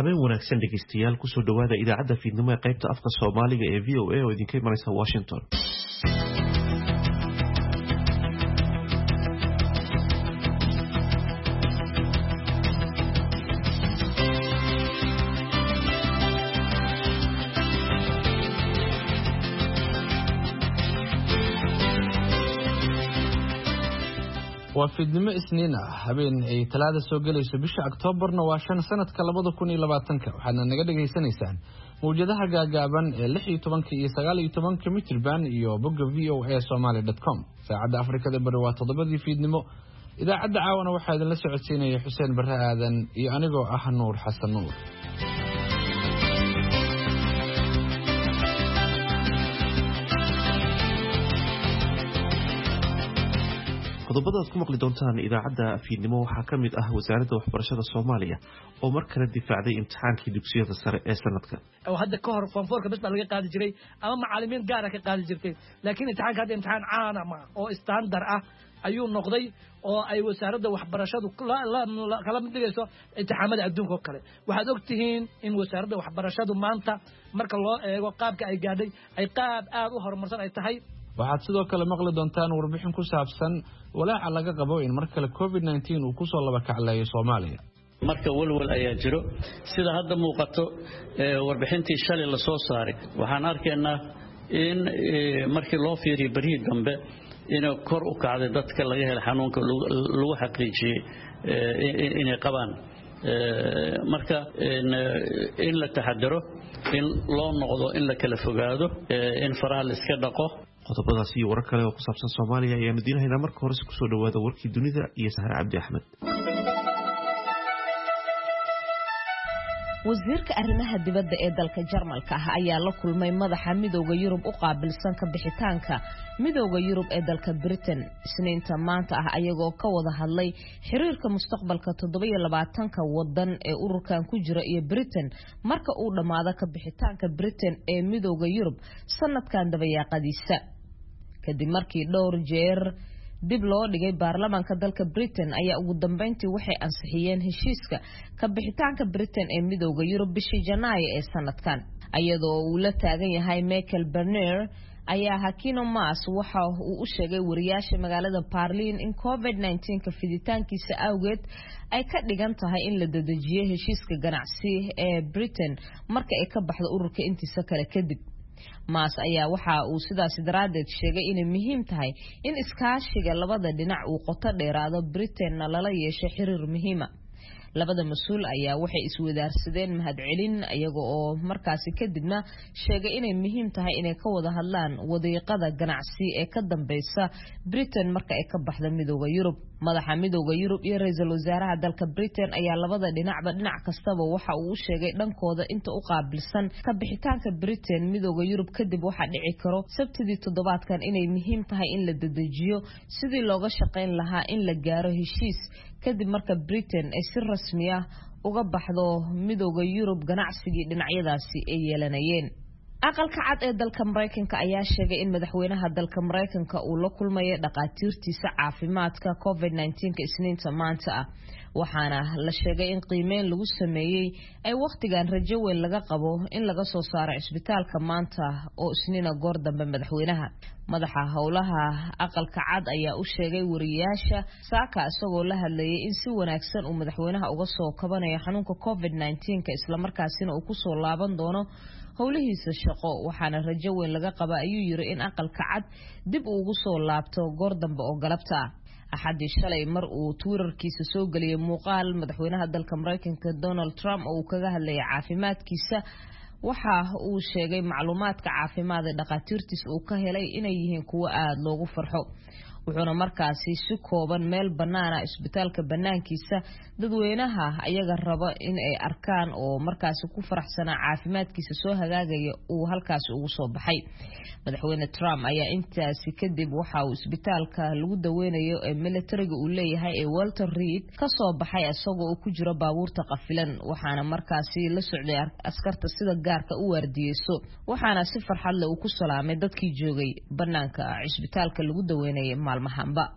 habeen wanaagsan dhegeystayaal kusoo dhawaada idaacadda fiidnimo ee qaybta afka Soomaaliga ee VOA oo idinka imanaysa Washington. waa fiidnimo isniin ah habeen ay talaada soo galayso bisha Oktoobarna waa 5 sanadka 2020 waxaana naga dhageysanaysaan mowjadaha gaagaaban ee 16 iyo 19 mitir band iyo bogga voasomali.com saacada Afrikada bari waa 7 fiidnimo idaacadda caawana waxaa idin la socodsiinaya Xuseen Barre Aadan iyo anigoo ah Nuur Xasan Nuur. qodobada aad ku maqli doontaan idaacadda fiidnimo waxaa ka mid ah wasaaradda waxbarashada Soomaaliya oo mar kale difaacday imtixaankii dugsiyada sare ee sanadka. oo hadda ka hor foomfoorka bas baa laga qaadi jiray ama macallimiin gaar ah ka qaadi jirtay laakiin imtixaanka hadda imtixaan caan ah oo standard ah ayuu noqday oo ay wasaaradda waxbarashadu kala mid dhigayso imtixaamada adduunka oo kale. waxaad ogtihiin in wasaaradda waxbarashadu maanta marka loo eego qaabka ay gaadhay ay qaab aad u horumarsan ay tahay. waxaad sidoo kale maqli doontaan warbixin ku saabsan walaaca laga qabo in mar kale COVID-19 uu ku soo laba kacleeyo Soomaaliya. marka walwal ayaa jiro sida hadda muuqato warbixintii shalay la soo saaray waxaan arkaynaa in markii loo fiiriyo bariid dambe in kor u kacday dadka laga helay xanuunka lagu xaqiijiyay inay qabaan marka in la taxadaro in loo noqdo in la kala fogaado in faraha la iska dhaqo. qodobadaas iyo warar kale oo ku saabsan Soomaaliya ayaanu diinahaynaa marka hore ku soo dhawaada warkii dunida iyo Sahar Cabdi Axmed. wasiirka arrimaha dibadda ee dalka Jarmalka ayaa la kulmay madaxa midowga Yurub u qaabilsan ka bixitaanka midowga Yurub ee dalka Britain isniinta maanta ayagoo ka wada hadlay xiriirka mustaqbalka 27ka wadan ee ururkan ku jira iyo Britain marka uu dhamaado ka bixitaanka Britain ee midowga Yurub sanadkan dabayaaqadiisa kadib markii dhowr jeer dib loo dhigay baarlamaanka dalka Britain ayaa ugu dambeyntii waxay ansixiyeen heshiiska ka bixitaanka Britain ee midowga Yurub bishii Janaayo ee sanadkan ayadoo uu la taagan yahay Michael Barnier ayaa Hakino Maas waxa uu u sheegay wariyaasha magaalada Berlin in COVID-19 ka fiditaankiisa awgeed ay ka dhigan tahay in la dedejiyo heshiiska ganacsi ee Britain marka ay ka baxdo ururka intiisa kale kadib. Maas ayaa waxa uu sidaas daraadeed sheegay inay muhiim tahay in iskaashiga labada dhinac uu qoto dheeraado Britain lala yeesho xiriir muhiim ah. labada mas'uul ayaa waxay iswadaarsadeen mahadcelin iyaga oo markaasi kadibna sheegay inay muhiim tahay inay ka wada hadlaan wadiiqada ganacsi ee ka dambaysa Britain marka ay ka baxdo midowga Yurub. madaxa midowga Yurub iyo ra'iisul wasaaraha dalka Britain ayaa labada dhinacba dhinac kastaba waxa uu u sheegay dhankooda inta u qaabilsan ka bixitaanka Britain midowga Yurub kadib waxa dhici karo Sabtidii toddobaadkan inay muhiim tahay in la dedejiyo sidii looga shaqeyn lahaa in la gaaro heshiis kadib marka Britain ay si rasmi ah uga baxdo midowga Yurub ganacsigii dhinacyadaasi ay yeelanayeen. aqalka cad ee dalka Mareykanka ayaa sheegay in madaxweynaha dalka Mareykanka uu la kulmayo dhaqaatiirtiisa caafimaadka COVID-19 isniinta maanta waxaana la sheegay in qiimeyn lagu sameeyay ay waqtigan rajo weyn laga qabo in laga soo saaro isbitaalka maanta oo isniina goor dambe madaxweynaha madaxa howlaha aqalka cad ayaa u sheegay wariyaasha saaka isagoo la hadlayay in si wanaagsan uu madaxweynaha uga soo kabanayo xanuunka COVID-19 isla markaasina uu ku soo laaban doono howlihiisa shaqo waxaana rajo weyn laga qaba ayuu yiri in aqalka cad dib ugu soo laabto goor dambe oo galabta axadii shalay mar uu Twitterkiisa soo galiyay muuqaal madaxweynaha dalka Mareykanka Donald Trump oo kaga hadlayay caafimaadkiisa waxa uu sheegay macluumaadka caafimaad ee dhaqaatiirtiisa uu ka helay inay yihiin kuwo aad loogu farxo wuxuuna markaasi si kooban meel banaana isbitaalka banaankiisa dadweynaha ayaga raba in ay arkaan oo markaasi ku faraxsana caafimaadkiisa soo hagaagaya uu halkaas ugu soo baxay. madaxweyne Trump ayaa intaasi kadib waxa uu isbitaalka lagu daweynayo ee militariga uu leeyahay ee Walter Reed ka soo baxay asagoo uu ku jiro baabuurta qafilan waxaana markaasi la socday askarta sida gaarka u waardiyeyso waxaana si farxad leh uu ku salaamay dadkii joogay banaanka isbitaalka lagu daweynayo maalmahanba.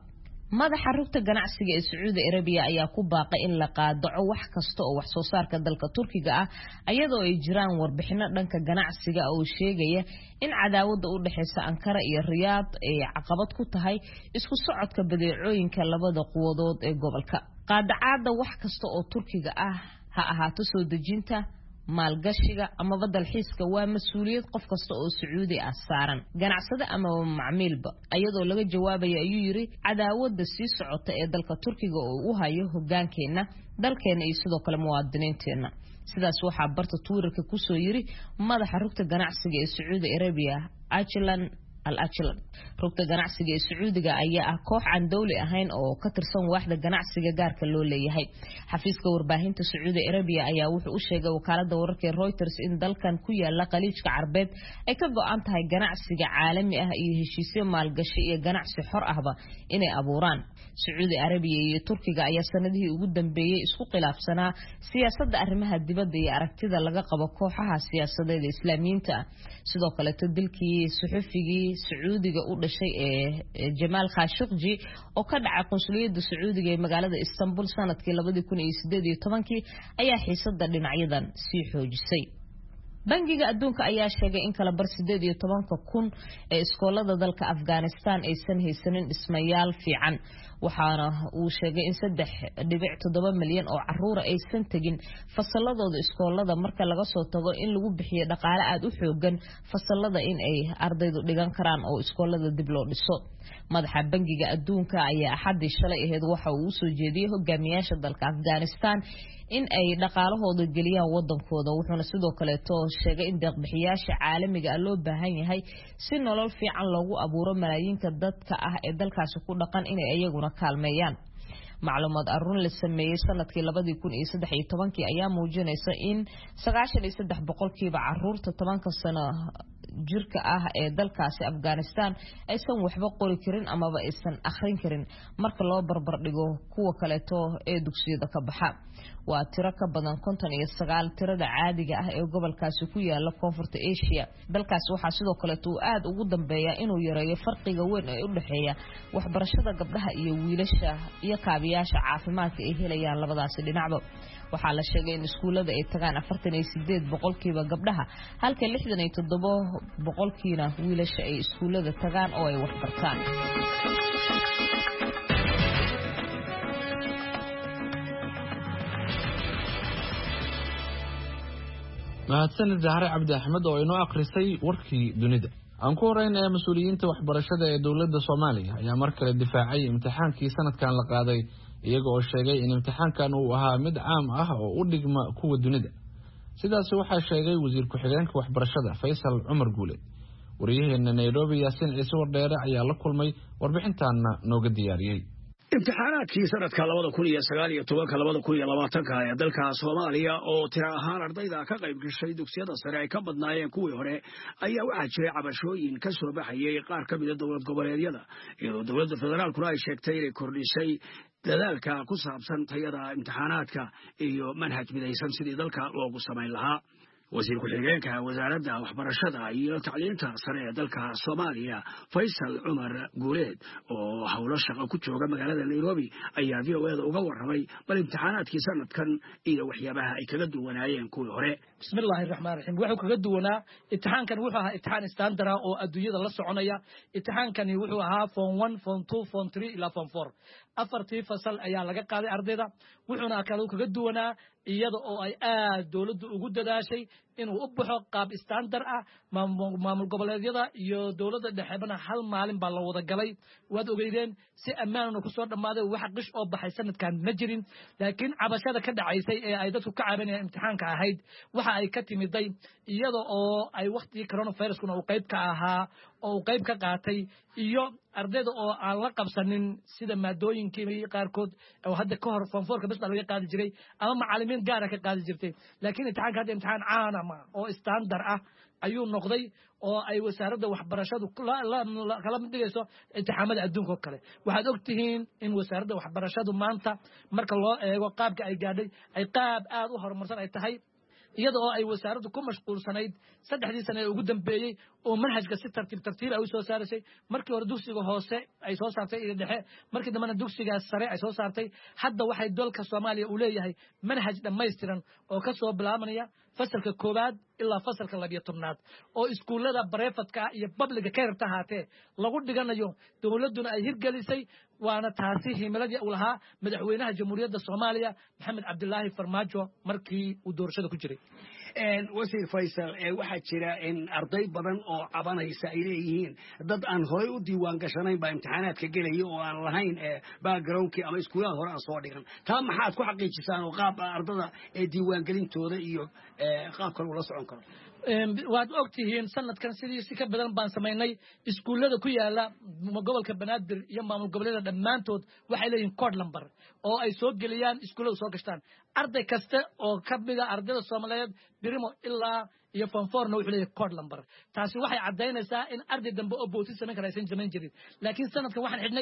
madaxa rugta ganacsiga ee Sacuudi Arabia ayaa ku baaqay in la qaadaco wax kasta oo wax soo saarka dalka Turkiga ah ayadoo ay jiraan warbixino dhanka ganacsiga oo sheegaya in cadaawada u dhaxaysa Ankara iyo Riyadh ay caqabad ku tahay isku socodka badeecooyinka labada quwadood ee gobolka. Qaadacada wax kasta oo Turkiga ah ha ahaato soo dejinta maalgashiga ama dalxiiska waa mas'uuliyad qof kasta oo Sacuudi ah saaran ganacsade ama macmiilba ayadoo laga jawaabayo ayuu yiri cadaawada sii socota ee dalka Turkiga oo u hayo hoggaankeena dalkeena iyo sidoo kale muwaadiniinteena. sidaas waxaa barta Twitterka ku soo yiri madaxa rugta ganacsiga ee Sacuudi Arabia Ajlan al-Ajlan. rugta ganacsiga ee Sacuudiga ayaa ah koox aan dawli ahayn oo ka tirsan waaxda ganacsiga gaarka loo leeyahay. xafiiska warbaahinta Sacuudi Arabia ayaa wuxuu u sheegay wakaalada wararka Reuters in dalkan ku yaala Khaliijka Carbeed ay ka go'an tahay ganacsiga caalami ah iyo heshiisyo maalgashi iyo ganacsi xor ahba inay abuuraan. Sacuudi Arabia iyo Turkiga ayaa sanadihii ugu dambeeyay isku khilaafsanaa siyaasadda arrimaha dibadda iyo aragtida laga qabo kooxaha siyaasadeed ee Islaamiyiinta. sidoo kale dilkii suxufigii Sacuudiga u dhashay ee Jamal Khashoggi oo ka dhacay qunsuliyadda Sacuudiga ee magaalada Istanbul sanadkii 2018 ayaa xiisadda dhinacyadan sii xoojisay. bangiga adduunka ayaa sheegay in kala bar 18,000 ee iskoolada dalka Afghanistan aysan haysanin dhismayaal fiican waxaana uu sheegay in 3.7 milyan oo caruur aysan tagin fasaladooda iskoolada marka laga soo tago in lagu bixiyo dhaqaale aad u xoogan fasalada in ay ardaydu dhigan karaan oo iskoolada dib loo dhiso. madaxa bangiga adduunka ayaa axadii shalay ahayd waxa uu soo jeediyay hogaamiyaasha dalka Afghanistan in ay dhaqaalahooda geliyaan wadankooda wuxuuna sidoo kale sheegay in deeq-bixiyaasha caalamiga ah loo baahan yahay si nolol fiican loogu abuuro malaayiinka dadka ah ee dalkaasi ku dhaqan inay iyaguna kaalmeeyaan. macluumaad arun la sameeyay sanadkii 2013 ayaa muujinaysa in 93% caruurta 10 sano jirka ah ee dalkaasi Afghanistan aysan waxba qori karin ama aysan akhrin karin marka loo barbar dhigo kuwa kale ee dugsiyada ka baxa. waa tiro ka badan 59 tirada caadiga ah ee gobolkaasi ku yaala Koonfurta Asia. dalkaasi waxaa sidoo kale uu aad ugu dambeeyaa inuu yareeyo farqiga weyn ee u dhaxeeya waxbarashada gabdhaha iyo wiilasha iyo kaabiyaasha caafimaadka ay helayaan labadaasi dhinacba. waxaa la sheegay in iskuulada ay tagaan 48% gabdhaha halka 67% wiilasha ay iskuulada tagaan oo ay wax bartaan. mahadsanid Zahra Cabdi Axmed oo inoo akhrisay warkii dunida. aan ku horeynaa mas'uuliyiinta waxbarashada ee dawladda Soomaaliya ayaa mar kale difaacay imtixaankii sanadkan la qaaday iyaga oo sheegay in imtixaankan uu ahaa mid caam ah oo u dhigma kuwa dunida. sidaas waxaa sheegay wasiir ku-xigeenka waxbarashada Faysal Cumar Guule. wariyaheena Nairobi Yaasin Ciise Wardheere ayaa la kulmay warbixintaana nooga diyaariyay. imtixaanaadkii sanadka 2019-2020 ee dalka Soomaaliya oo tiro ahaan ardayda ka qayb gashay dugsiyada sare ay ka badnaayeen kuwii hore ayaa waxaa jiray cabashooyin ka soo baxayay qaar ka mid ah dawlad goboleedyada iyadoo dawladda federaalkuna ay sheegtay inay kordhisay dadaalka ku saabsan tayada imtixaanaadka iyo manhaj midaysan sidii dalka loogu samayn lahaa. wasiir ku-xigeenka wasaaradda waxbarashada iyo tacliinta sare ee dalka Soomaaliya Faysal Cumar Guuleed oo hawlo shaqo ku jooga magaalada Nairobi ayaa VOA uga warramay bal imtixaanaadkii sanadkan iyo waxyaabaha ay kaga duwanaayeen kuwii hore. bismillaahir rahmaanir rahiim wuxuu kaga duwanaa imtixaankan wuxuu ahaa imtixaan standard ah oo adduunyada la soconaya. imtixaankani wuxuu ahaa form 1 form 2 form 3 ila form 4 afartii fasal ayaa laga qaaday ardayda wuxuuna kale kaga duwanaa iyada oo ay aad dawladdu ugu dadaashay inuu u baxo qaab standard ah maamul goboleedyada iyo dawladda dhexeebana hal maalin baa la wada galay. waad ogeydeen si ammaan ku soo dhamaaday wax qish oo baxay sanadkan ma jirin laakiin cabashada ka dhacaysay ee ay dadku ka cabanayeen imtixaanka ahayd waxa ay ka timiday iyada oo ay waqtigii coronavirus-kuna uu qayb ka ahaa oo qayb ka qaatay iyo ardayda oo aan la qabsanin sida maadooyinkii qaarkood oo hadda ka hor form 4 bas laga qaadi jiray ama macallimiin gaar ah ka qaadi jirtay laakiin imtixaanka hadda imtixaan caan ah oo standard ah ayuu noqday oo ay wasaaradda waxbarashadu kala mid dhigayso imtixaamada adduunka oo kale. waxaad ogtihiin in wasaaradda waxbarashadu maanta marka loo eego qaabka ay gaadhay ay qaab aad u horumarsan ay tahay iyada oo ay wasaaraddu ku mashquulsanayd 3 sano ee ugu dambeeyay oo manhajka si tartiib ay soo saartay markii hore dugsiga hoose ay soo saartay iyo dhexe markii dambana dugsiga sare ay soo saartay hadda waxay dalka Soomaaliya u leeyahay manhaj dhameystiran oo ka soo bilaabanaya fasalka koobaad ilaa fasalka 12aad oo iskuulada private-ka iyo public ka yarta haatee lagu dhiganayo dawladuna ay hirgelisay waana taasi himiladii uu lahaa madaxweynaha jamhuuriyadda Soomaaliya Maxamed Cabdullaahi Farmaajo markii uu doorashada ku jiray wasiir Faysal waxa jira in arday badan oo cabanaysa ay leeyihiin dad aan horay u diiwaan gashanayn ba imtixaanaadka galay oo aan lahayn background-kii ama iskuulada hore aan soo dhigan taa maxaad ku xaqiijisaan oo qaab ardada diiwaan galintooda iyo qaabka loo socon karo waad ogtihiin sanadkan sidii si ka badan baan sameynay iskuulada ku yaala gobolka Banaadir iyo maamul goboleedyada dhamaantood waxay leeyihiin code number oo ay soo geliyaan iskuulada soo gashtaan arday kasta oo ka mid ah ardayda Soomaaliyeed birimo ilaa iyo form 4 wuxuu leeyahay code number taasi waxay cadeynaysaa in arday dambe oo booti sameyn karaysan jaman jirin laakiin sanadkan waxaan xidhnay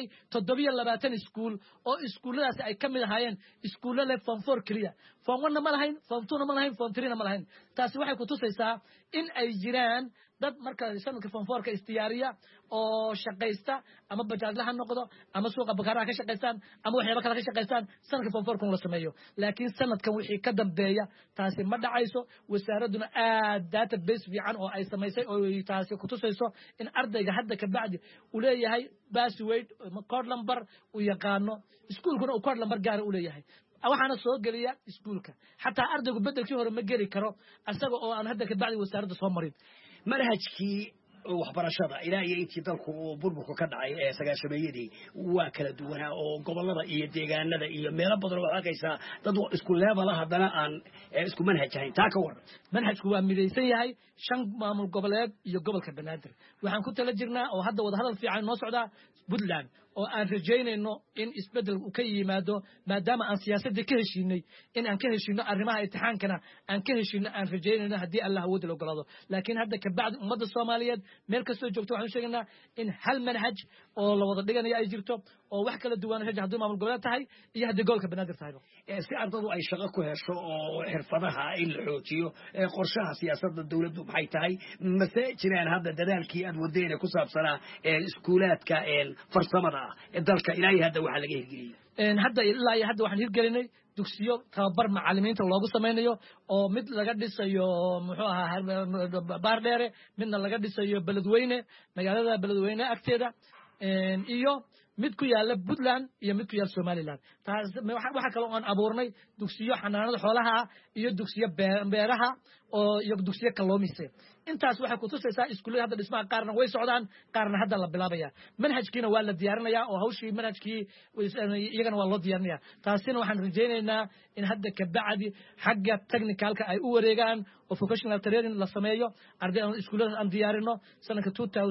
720 iskuul oo iskuuladaas ay ka mid ahaayeen iskuulada form 4 kaliya form 1 ma lahayn form 2 ma lahayn form 3 ma lahayn taasi waxay ku tusaysaa in ay jiraan dad marka sanadka form 4 ka istiyaariya oo shaqaysta ama bajaajlaha noqdo ama suuqa bakaaraha ka shaqaystaan ama waxyaabo kale ka shaqaystaan sanadka form 4 kun la sameeyo laakiin sanadkan wixii ka dambeeya taasi ma dhacayso wasaaraduna database fiican oo ay samaysay oo taasi ku tusayso in ardayga hadda ka bacdi uu leeyahay password code number uu yaqaano iskuulkuna uu code number gaar u leeyahay waxaana soo geliya iskuulka xataa ardaygu bedelkii hore ma geli karo asaga oo aan hadda ka bacdi wasaaradda soo marin manhajkii waxbarashada ilaa iyo intii dalku burburku ka dhacay ee sagaashameeyadii waa kala duwanaa oo gobolada iyo deegaanada iyo meelo badan oo arkaysaa dad isku level haddana aan isku manhaj ahayn taa ka waran manhajku waa midaysan yahay 5 maamul goboleed iyo gobolka Banaadir waxaan ku tala jirnaa oo hadda wada hadal fiican noo socda Puntland oo aan rajaynayno in isbedel uu ka yimaado maadaama aan siyaasadda ka heshiinay in aan ka heshiino arrimaha imtixaankana aan ka heshiino aan rajaynayno haddii Allah awood loo ogolaado laakiin hadda ka bacdi ummadda Soomaaliyeed meel kastoo joogto waxaan sheegnaa in hal manhaj oo la wada dhiganayo ay jirto oo wax kala duwan haddii maamul goboleed tahay iyo haddii gobolka Banaadir tahay si ardadu ay shaqo ku hesho oo xirfadaha in la xoojiyo qorshaha siyaasadda dawladdu maxay tahay mase jiraan hadda dadaalkii aad wadeen ku saabsanaa iskuulaadka farsamada dalka ilaahay hadda waxa laga hirgeliyay hadda ilaa hadda waxaan hirgelinay dugsiyo tababar macallimiinta loogu sameynayo oo mid laga dhisayo muxuu ahaa Baardheere midna laga dhisayo Beledweyne magaalada Beledweyne agteeda iyo mid ku yaala Puntland iyo mid ku yaala Somaliland taas waxa kale oo aan abuurnay dugsiyo xanaanada xoolaha iyo dugsiyo beeraha oo iyo dugsiyo kalluumaysiga intaas waxa ku tusaysaa iskuulada hadda dhismaha qaarna way socdaan qaarna hadda la bilaabaya manhajkiina waa la diyaarinayaa oo hawshii manhajkii iyagana waa loo diyaarinayaa taasina waxaan rajaynaynaa in hadda ka bacdi xagga technicalka ay u wareegaan oo vocational training la sameeyo ardayda iskuulada aan diyaarino sanadka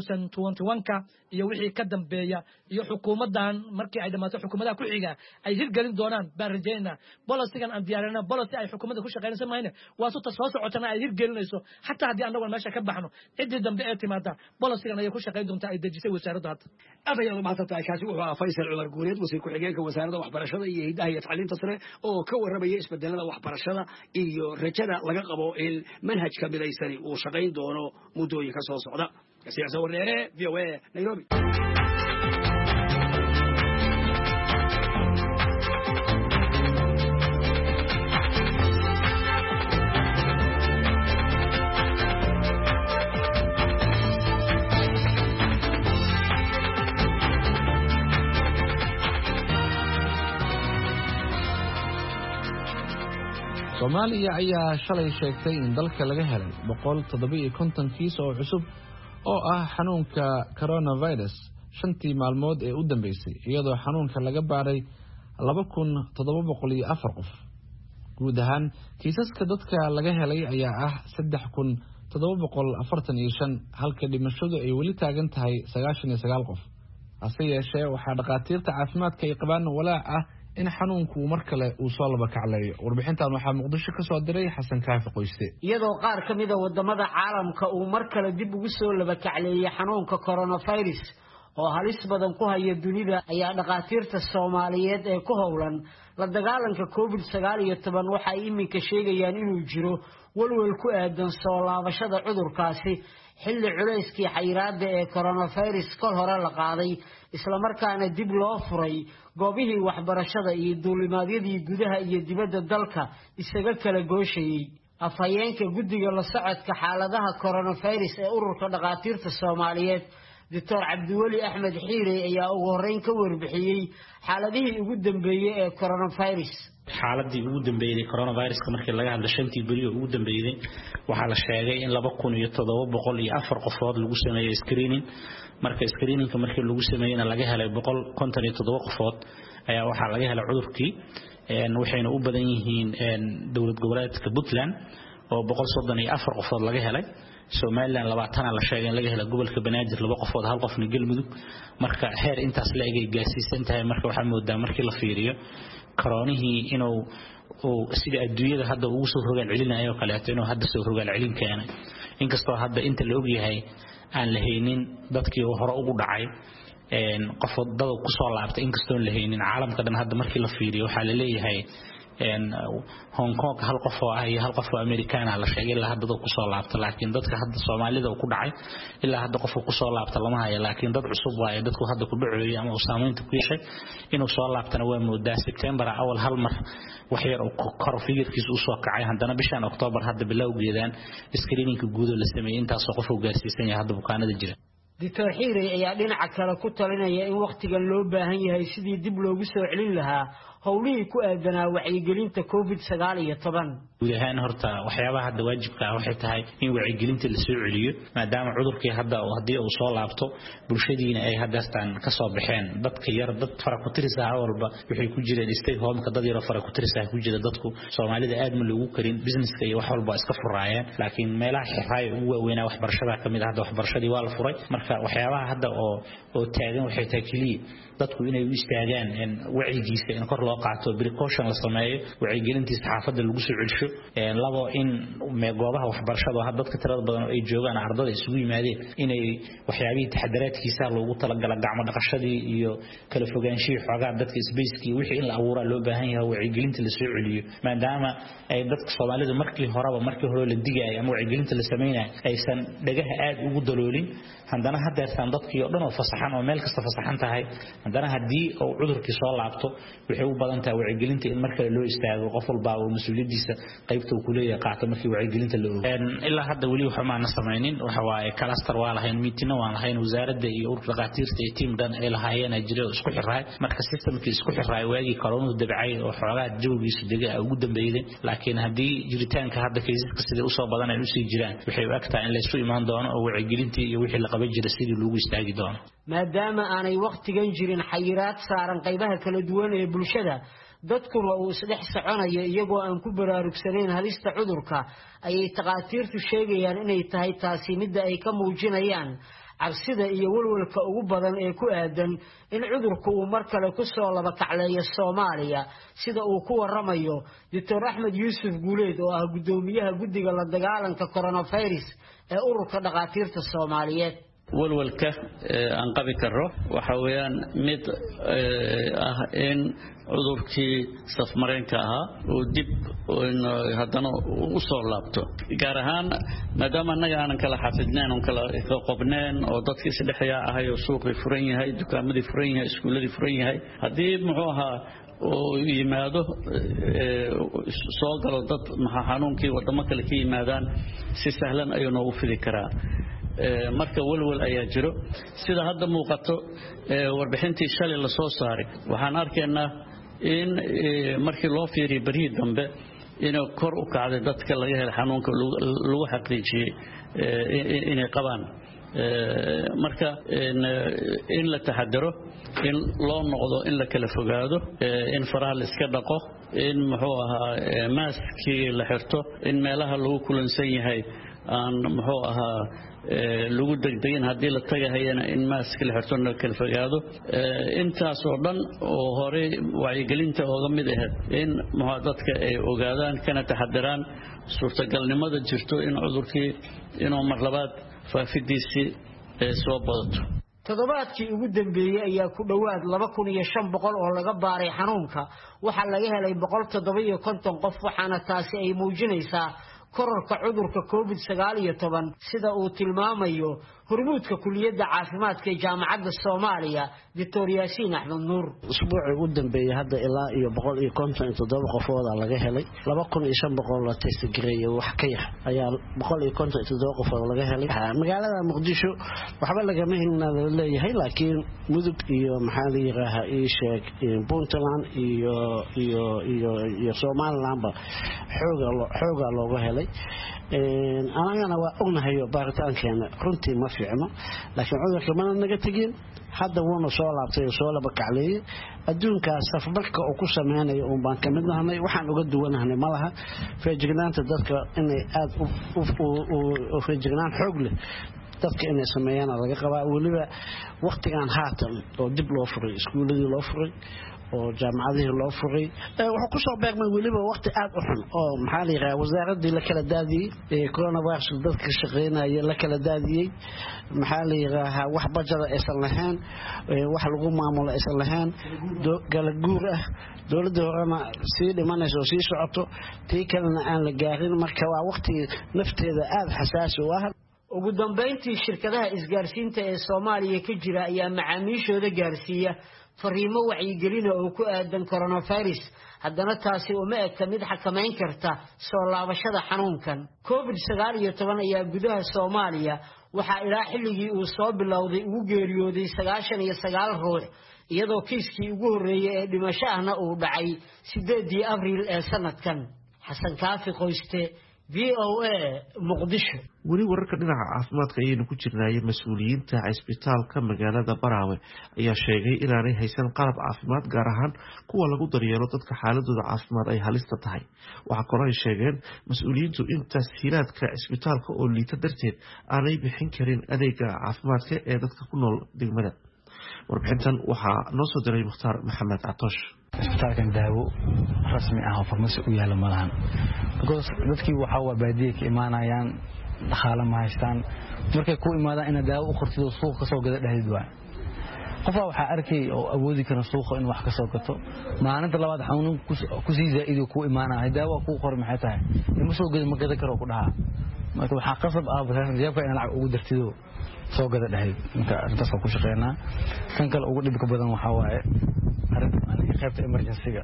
2021ka iyo wixii ka dambeeya iyo xukuumadan markii ay dhamaato xukuumadaha ku xiga ay hirgelin doonaan baan rajaynaynaa policy-gan aan diyaarino policy ay xukuumadda ku shaqeynayso maayne waa soo socotana ay hirgelinayso xataa haddii anagu meesha ka baxno cidii dambe ee timaada policy-gan ay ku shaqeyn doontaa ay dejisay wasaaradda hadda abayadu maanta kaasi wuxuu ahaa Faysal Cumar Guureed wasiir ku xigeenka wasaaradda waxbarashada iyo hidaha iyo tacliinta sare oo ka warramaya isbedelada waxbarashada iyo rajada laga qabo in manhajka midaysani uu shaqeyn doono muddooyinka soo socda siyaasad wareere VOA Nairobi Soomaaliya ayaa shalay sheegtay in dalka laga helay 157 kiis oo cusub oo ah xanuunka coronavirus 5 maalmood ee u dambeysay iyadoo xanuunka laga baaray 2704 qof guud ahaan kiisaska dadka laga helay ayaa ah 3745 halka dhimashadu ay weli taagan tahay 99 qof hase yeeshee waxaa dhaqaatiirta caafimaadka ay qabaan walaac ah in xanuunku mar kale uu soo laba kacleeyo warbixintan waxaa Muqdisho ka soo diray Xasan Kaafi Qoyste iyadoo qaar kamid ah wadamada caalamka uu mar kale dib ugu soo laba kacleeyay xanuunka coronavirus oo halis badan ku haya dunida ayaa dhaqaatiirta Soomaaliyeed ee ku howlan la dagaalanka COVID-19 waxa ay iminka sheegayaan inuu jiro walwal ku aadan soo laabashada cudurkaasi xilli culayskii xayiraadda ee coronavirus kol hore la qaaday isla markaana dib loo furay goobihii waxbarashada iyo duulimaadyadii gudaha iyo dibadda dalka isaga kala gooshayay afhayeenka guddiga la socodka xaaladaha coronavirus ee ururka dhaqaatiirta Soomaaliyeed Dr. Cabdiwali Axmed Xiire ayaa ugu horeyn ka warbixiyay xaaladihii ugu dambeeyay ee coronavirus xaaladii ugu dambeeyay coronavirus markii laga hadlo shantii bari ugu dambeeyay waxa la sheegay in 2704 qofood lagu sameeyay screening markii lagu sameeyayna laga helay 157 qofood ayaa waxa laga helay cudurkii waxayna u badan yihiin dawlad goboleedka Puntland oo 134 qofood laga helay Somaliland 20 la sheegay in laga helay gobolka Banaadir 2 qofood hal qofna galmudug marka heer intaas la eegay gaarsiisan tahay marka waxa moodaa markii la fiiriyo koronihii inuu sida adduunyada hadda ugu soo rogaal celinayo kaleeto inuu hadda soo rogaal celin keenay inkastoo hadda inta la og yahay aan la haynin dadkii hore ugu dhacay qof dad ku soo laabtay inkastoo la haynin caalamka dhan hadda markii la fiiriyo waxa la leeyahay Hong Kong hal qof oo ah iyo hal qof oo American ah la sheegay ilaa hadda ku soo laabtay laakiin dadka hadda Soomaalida ku dhacay ilaa hadda qof ku soo laabtay lama hayo laakiin dad cusub waaye dadku hadda ku dhaceeyay ama saameynta ku yeeshay inuu soo laabtana waa moodaa September awal hal mar wax yar oo kor fiirkiisu u soo kacay haddana bishan October hadda bilowgeedaan screening-ka guud la sameeyay intaas qof uu gaarsiisan yahay hadda bukaanada jira Dr. Xiire ayaa dhinaca kale ku talinaya in waqtigan loo baahan yahay sidii dib loogu soo celin lahaa howlihii ku aadanaa wacyigelinta COVID-19 gudahaan horta waxyaabaha hadda waajibka ah waxay tahay in wacyigelinta la soo celiyo maadaama cudurkii hadda hadii uu soo laabto bulshadiina ay hadastaan ka soo baxeen dadka yar dad fara ku tirisa walba waxay ku jireen stay home ka dad yar fara ku tirisa ku jira dadku Soomaalida aad ma loogu karin businesska iyo wax walba iska furaayeen laakiin meelaha xiraay ugu weyn waxbarashada kamid ah waxbarashadii waa la furay marka waxyaabaha hadda oo taagan waxay tahay kaliya dadku inay u istaagaan in wacyigiisa in kor loo qaato precaution la sameeyo wacyigelintiisa xaafadda lagu soo celsho labo in goobaha waxbarashada hadda dadka tirada badan ay joogaan ardayda isugu yimaadeen inay waxyaabihii taxadaraadkiisa loogu talagalay gacmo dhaqashadii iyo kala fogaanshiyo xogaa dadka space-kii wixii in la abuuro loo baahan yahay wacyigelinta la soo celiyo maadaama ay dadka Soomaalida markii hore la digay ama wacyigelinta la sameeyay aysan dhagaha aad ugu daloolin haddana hadeertaan dadkii oo dhan oo fasaxan oo meel kasta fasaxan tahay haddana hadii uu cudurkii soo laabto waxay u badan tahay wacyigelinta in marka loo istaago qof walba oo mas'uuliyadiisa qaybta uu ku leeyahay qaato markii wacyigelinta la ogaado ilaa hadda wali waxa ma sameeynin waxa waaye cluster waa lahayn meeting waa lahayn wasaaradda iyo ururka dhaqaatiirta ee team dan ay lahaayeen ajiro isku xiraay marka systemkii isku xiraay waagi corona dabacay oo xogaa jawgiisa degaa ugu dambeeyay laakiin hadii jiritaanka hadda kiisaska sida u soo badan ay u sii jiraan waxay u agtaa in la isu imaan doono oo wacyigelintii iyo wixii la qaban jiray sidii loogu istaagi doono maadaama aanay waqtigan jirin xayiraad saaran qaybaha kala duwan ee bulshada dadkuna uu isdhex soconayo iyagoo aan ku baraarugsanayn halista cudurka ayay dhaqaatiirtu sheegayaan inay tahay taasi mid ay ka muujinayaan cabsida iyo walwalka ugu badan ee ku aadan in cudurku uu mar kale ku soo laba kacleeyo Soomaaliya sida uu ku waramayo Dr. Axmed Yuusuf Guuleed oo ah gudoomiyaha guddiga la dagaalanka coronavirus ee ururka dhaqaatiirta Soomaaliyeed walwalka aan qabi karo waxa weeyaan mid ah in cudurkii safmareenka ahaa uu dib haddana u soo laabto gaar ahaan maadaama annaga aanan kala xafidnayn oo kala qobneen oo dadkii isdhexyaa ahay oo suuqii furan yahay dukaamadii furan yahay iskuuladii furan yahay haddii muxuu ahaa oo yimaado soo galo dad xanuunkii wadamo kale ka yimaadaan si sahlan ayuu noogu fidi karaa marka walwal ayaa jiro sida hadda muuqato warbixintii shalay la soo saaray waxaan arkaynaa in markii loo fiiriyo bariid dambe inuu kor u kacday dadka laga helay xanuunka lagu xaqiijiyay inay qabaan marka in la taxadaro in loo noqdo in la kala fogaado in faraha la iska dhaqo in muxuu ahaa maaskii la xirto in meelaha lagu kulansan yahay aan muxuu ahaa lagu degdegin hadii la tagayana in maask la xirto la kala fogaado intaas oo dhan oo hore wacyigelinta ooga mid ah in dadka ay ogaadaan kana taxadaraan suurtagalnimada jirto in cudurkii inuu mar labaad faafidiisi soo badato toddobaadkii ugu dambeeyay ayaa ku dhawaad 2500 oo laga baaray xanuunka waxa laga helay 157 qof waxaana taasi ay muujinaysaa kororka cudurka COVID-19 sida uu tilmaamayo hormuudka kuliyadda caafimaadka ee jaamacadda Soomaaliya Dr. Yaasiin Axmed Nuur. usbuucii ugu dambeeyay hadda ilaa iyo 157 qofood laga helay 2500 la test gareeyay wax ka yar ayaa 157 qofood laga helay magaalada Muqdisho waxba laga mahina leeyahay laakiin mudug iyo maxaa la yiraahdaa ii sheeg Puntland iyo Somaliland xooga looga helay anagana waa ognahay baaritaankeena runtii ma fiicno laakiin cudurka ma naga tagin hadda wuuna soo laabtay soo laba kacleeyay adduunkaas safarka oo ku sameeyay oo baan kamid nahay waxaan uga duwanahay malaha feejignaanta dadka inay aad u feejignaan xoog leh dadka inay sameeyaan laga qabaa waliba waqtigan haatan oo dib loo furay iskuuladii loo furay oo jaamacadihii loo furay waxa ku soo beegmay waliba waqti aad u xun oo maxaa la yiraahdaa wasaaradii la kala daadiyay coronavirus dadka shaqeynaya la kala daadiyay maxaa la yiraahdaa wax bajada aysan lahayn wax lagu maamulo aysan lahayn kala guur ah dawladda horena sii dhimanayso sii socoto tii kalena aan la gaarin marka waa waqti nafteeda aad xasaasi u ah ugu dambeyntii shirkadaha isgaarsiinta ee Soomaaliya ka jira ayaa macaamiishooda gaarsiiya fariimo wacyigelin oo ku aadan coronavirus haddana taasi uma eka mid xakameyn karta soo laabashada xanuunkan COVID-19 ayaa gudaha Soomaaliya waxa ilaa xilligii uu soo bilowday ugu geeriyooday 99 ruux iyadoo kiiskii ugu horeeyay ee dhimasho ahna uu dhacay 8 Abriil ee sanadkan Xasan Kaafi Qoyste VOA Muqdisho weli wararka dhinaca caafimaadka ayaynu ku jirnaayay mas'uuliyiinta cisbitaalka magaalada Baraawe ayaa sheegay inaanay haysan qalab caafimaad gaar ahaan kuwa lagu daryeelo dadka xaaladooda caafimaad ay halista tahay waxa kale oo ay sheegeen mas'uuliyiintu in tashiilaadka cisbitaalka oo liita darteed aanay bixin karin adeega caafimaadka ee dadka ku nool degmada warbixintan waxaa noo soo diray Mukhtaar Maxamed Catoosh isbitaalkan daawo rasmi ah oo farmasi u yaala malahan because dadkii waxa waa baadiye ka imaanayaan dhaqaale ma haystaan markay ku imaadaan in daawo u qortido suuq ka soo gada dhayd waa qof waxa arkay oo awoodi kara suuqa in wax ka soo gato maalinta labaad xanuun ku sii zaaido ku imaanaya daawo ku qor maxay tahay in soo gada ma gada karo ku dhaha marka waxa qasab ah jeebka in lacag ugu dartido soo gada dhayd marka intaas ku shaqeynaa kan kale ugu dhibka badan waxa waaye qaybta emergency-ga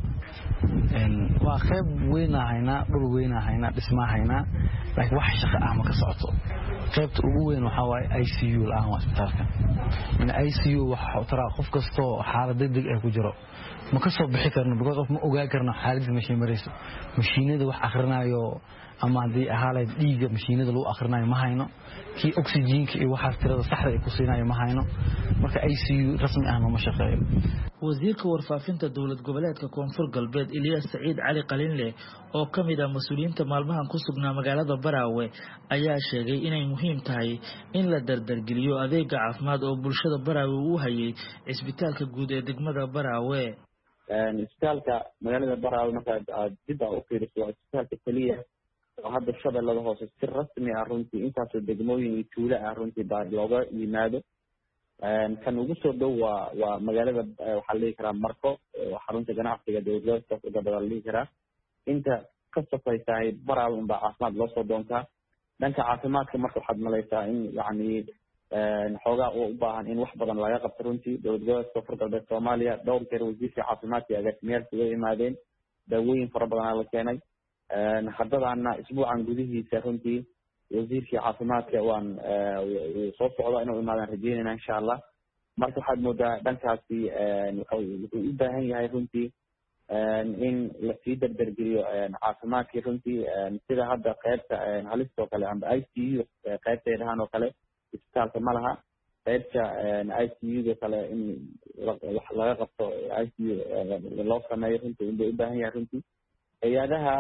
waa qayb weyn ahayna dhul weyn ahayna dhismahayna laakiin wax shaqo ah ma ka socoto qaybta ugu weyn waxa waaye ICU la ah isbitaalka in ICU waxa tara qof kasto xaalad degdeg ah ku jiro ma ka soo bixi karno because of ma ogaa karno xaaladda meesha marayso mashiinada wax akhrinayo ama hadii ahaalay dhiiga mashiinada lagu akhrinayo ma hayno kii oxygen-ka iyo waxa tirada saxda ah ku siinayo ma hayno marka ICU rasmi ah ma shaqeeyo wasiirka warfaafinta dawlad goboleedka Koonfur Galbeed Ilyas Saciid Cali Qalinle oo kamid ah mas'uuliyiinta maalmahan ku sugnaa magaalada Baraawe ayaa sheegay inay muhiim tahay in la dardargeliyo adeega caafimaad oo bulshada Baraawe u hayay isbitaalka guud ee degmada Baraawe isbitaalka magaalada Baraawe marka dib u fiiriso isbitaalka kaliya oo hadda shabeellada hoose si rasmi ah runtii intaas degmooyin iyo tuulo ah runtii baa looga yimaado kan ugu soo dhow waa magaalada waxa la karaa Marko xarunta ganacsiga dawladda oo gabadha la karaa inta ka safaysaay Baraawe un baa caafimaad loo soo doontaa dhanka caafimaadka marka waxaad malaysaa in yacni xoogaa u baahan in wax badan laga qabto runtii dawladda Koonfur Galbeed Soomaaliya dhowr jeer wasiirka caafimaadka agaasimayaasha way imaadeen daawooyin fara badan la keenay haddana isbuucan gudihiisa runtii wasiirka caafimaadka waan soo socdaa inuu imaadaan rajeynayna insha Allah marka waxaad moodaa dhankaasi wuxuu u baahan yahay runtii in la sii dardargeliyo caafimaadkii runtii sida hadda qaybta halista oo kale ama ICU qaybteedahan oo kale isbitaalka ma laha qaybta ICU kale in wax laga qabto ICU loo sameeyo runtii inuu u baahan yahay runtii hay'adaha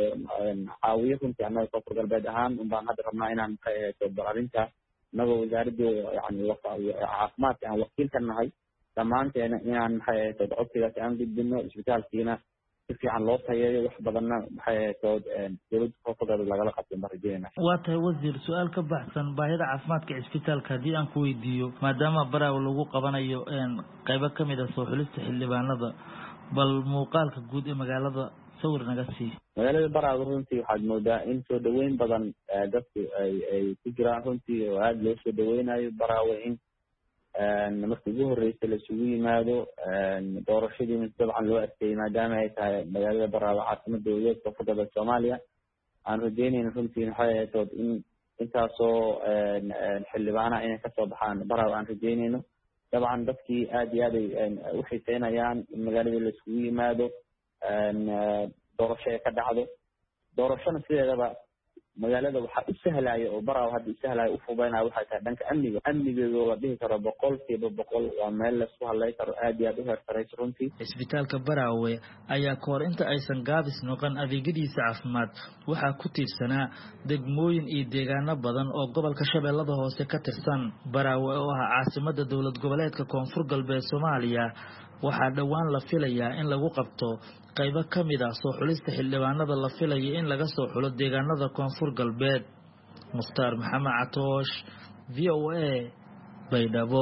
caawiyo runtii annaga Koonfur Galbeed ahaan baan hadda rabnaa inaan bararinta naga wasaaradda yani caafimaadka aan wakiil ka nahay dhammaanteena inaan maxay codsigaas aan gudbino isbitaalkiina si fiican loo tayeeyo wax badanna maxay ahayd dowladda koonfurta lagala qabtay baan rajeynaa. waa tahay wasiir su-aal ka baxsan baahida caafimaadka cisbitaalka haddii aan ku weydiiyo maadaama Baraawe lagu qabanayo qaybo ka mid ah soo xulista xildhibaanada bal muuqaalka guud ee magaalada sawir naga sii. magaalada Baraawe runtii waxaad moodaa in soo dhaweyn badan dadku ay ku jiraan runtii oo aada loo soo dhaweynayo Baraawe in markii ugu horreysay la isugu yimaado doorashadiina dabcan loo adkeeyey maadaama ay tahay magaalada Baraawe caasimada dowladda koonfurta Soomaaliya aan rajeynayna runtii maxay ahayd in intaasoo xildhibaana inay kasoo baxaan Baraawe aan rajeynayno dabcan dadkii aada iyo aad ay u xiiseynayaan in magaalada la isugu yimaado doorasho ay ka dhacdo doorashona sideedaba magaalada waxaa u sahlaya oo Baraawe hadda u sahlaya u fududeynaya waxay tahay dhanka amnigeeda la dhihi karo 100% waa meel la isku hadlay karo aad iyo aad u heertarayso runtii. Isbitaalka Baraawe ayaa ka hor inta aysan gaabis noqon adeegyadiisa caafimaad waxaa ku tiirsanaa degmooyin iyo deegaano badan oo gobolka Shabeellada Hoose ka tirsan. Baraawe oo ah caasimada dowlad goboleedka Koonfur Galbeed Soomaaliya waxaa dhawaan la filayaa in lagu qabto qaybo ka mid ah soo xulista xildhibaanada la filayo in laga soo xulo deegaanada Koonfur Galbeed. Mukhtaar Maxamed Catoosh, VOA, Baydhabo.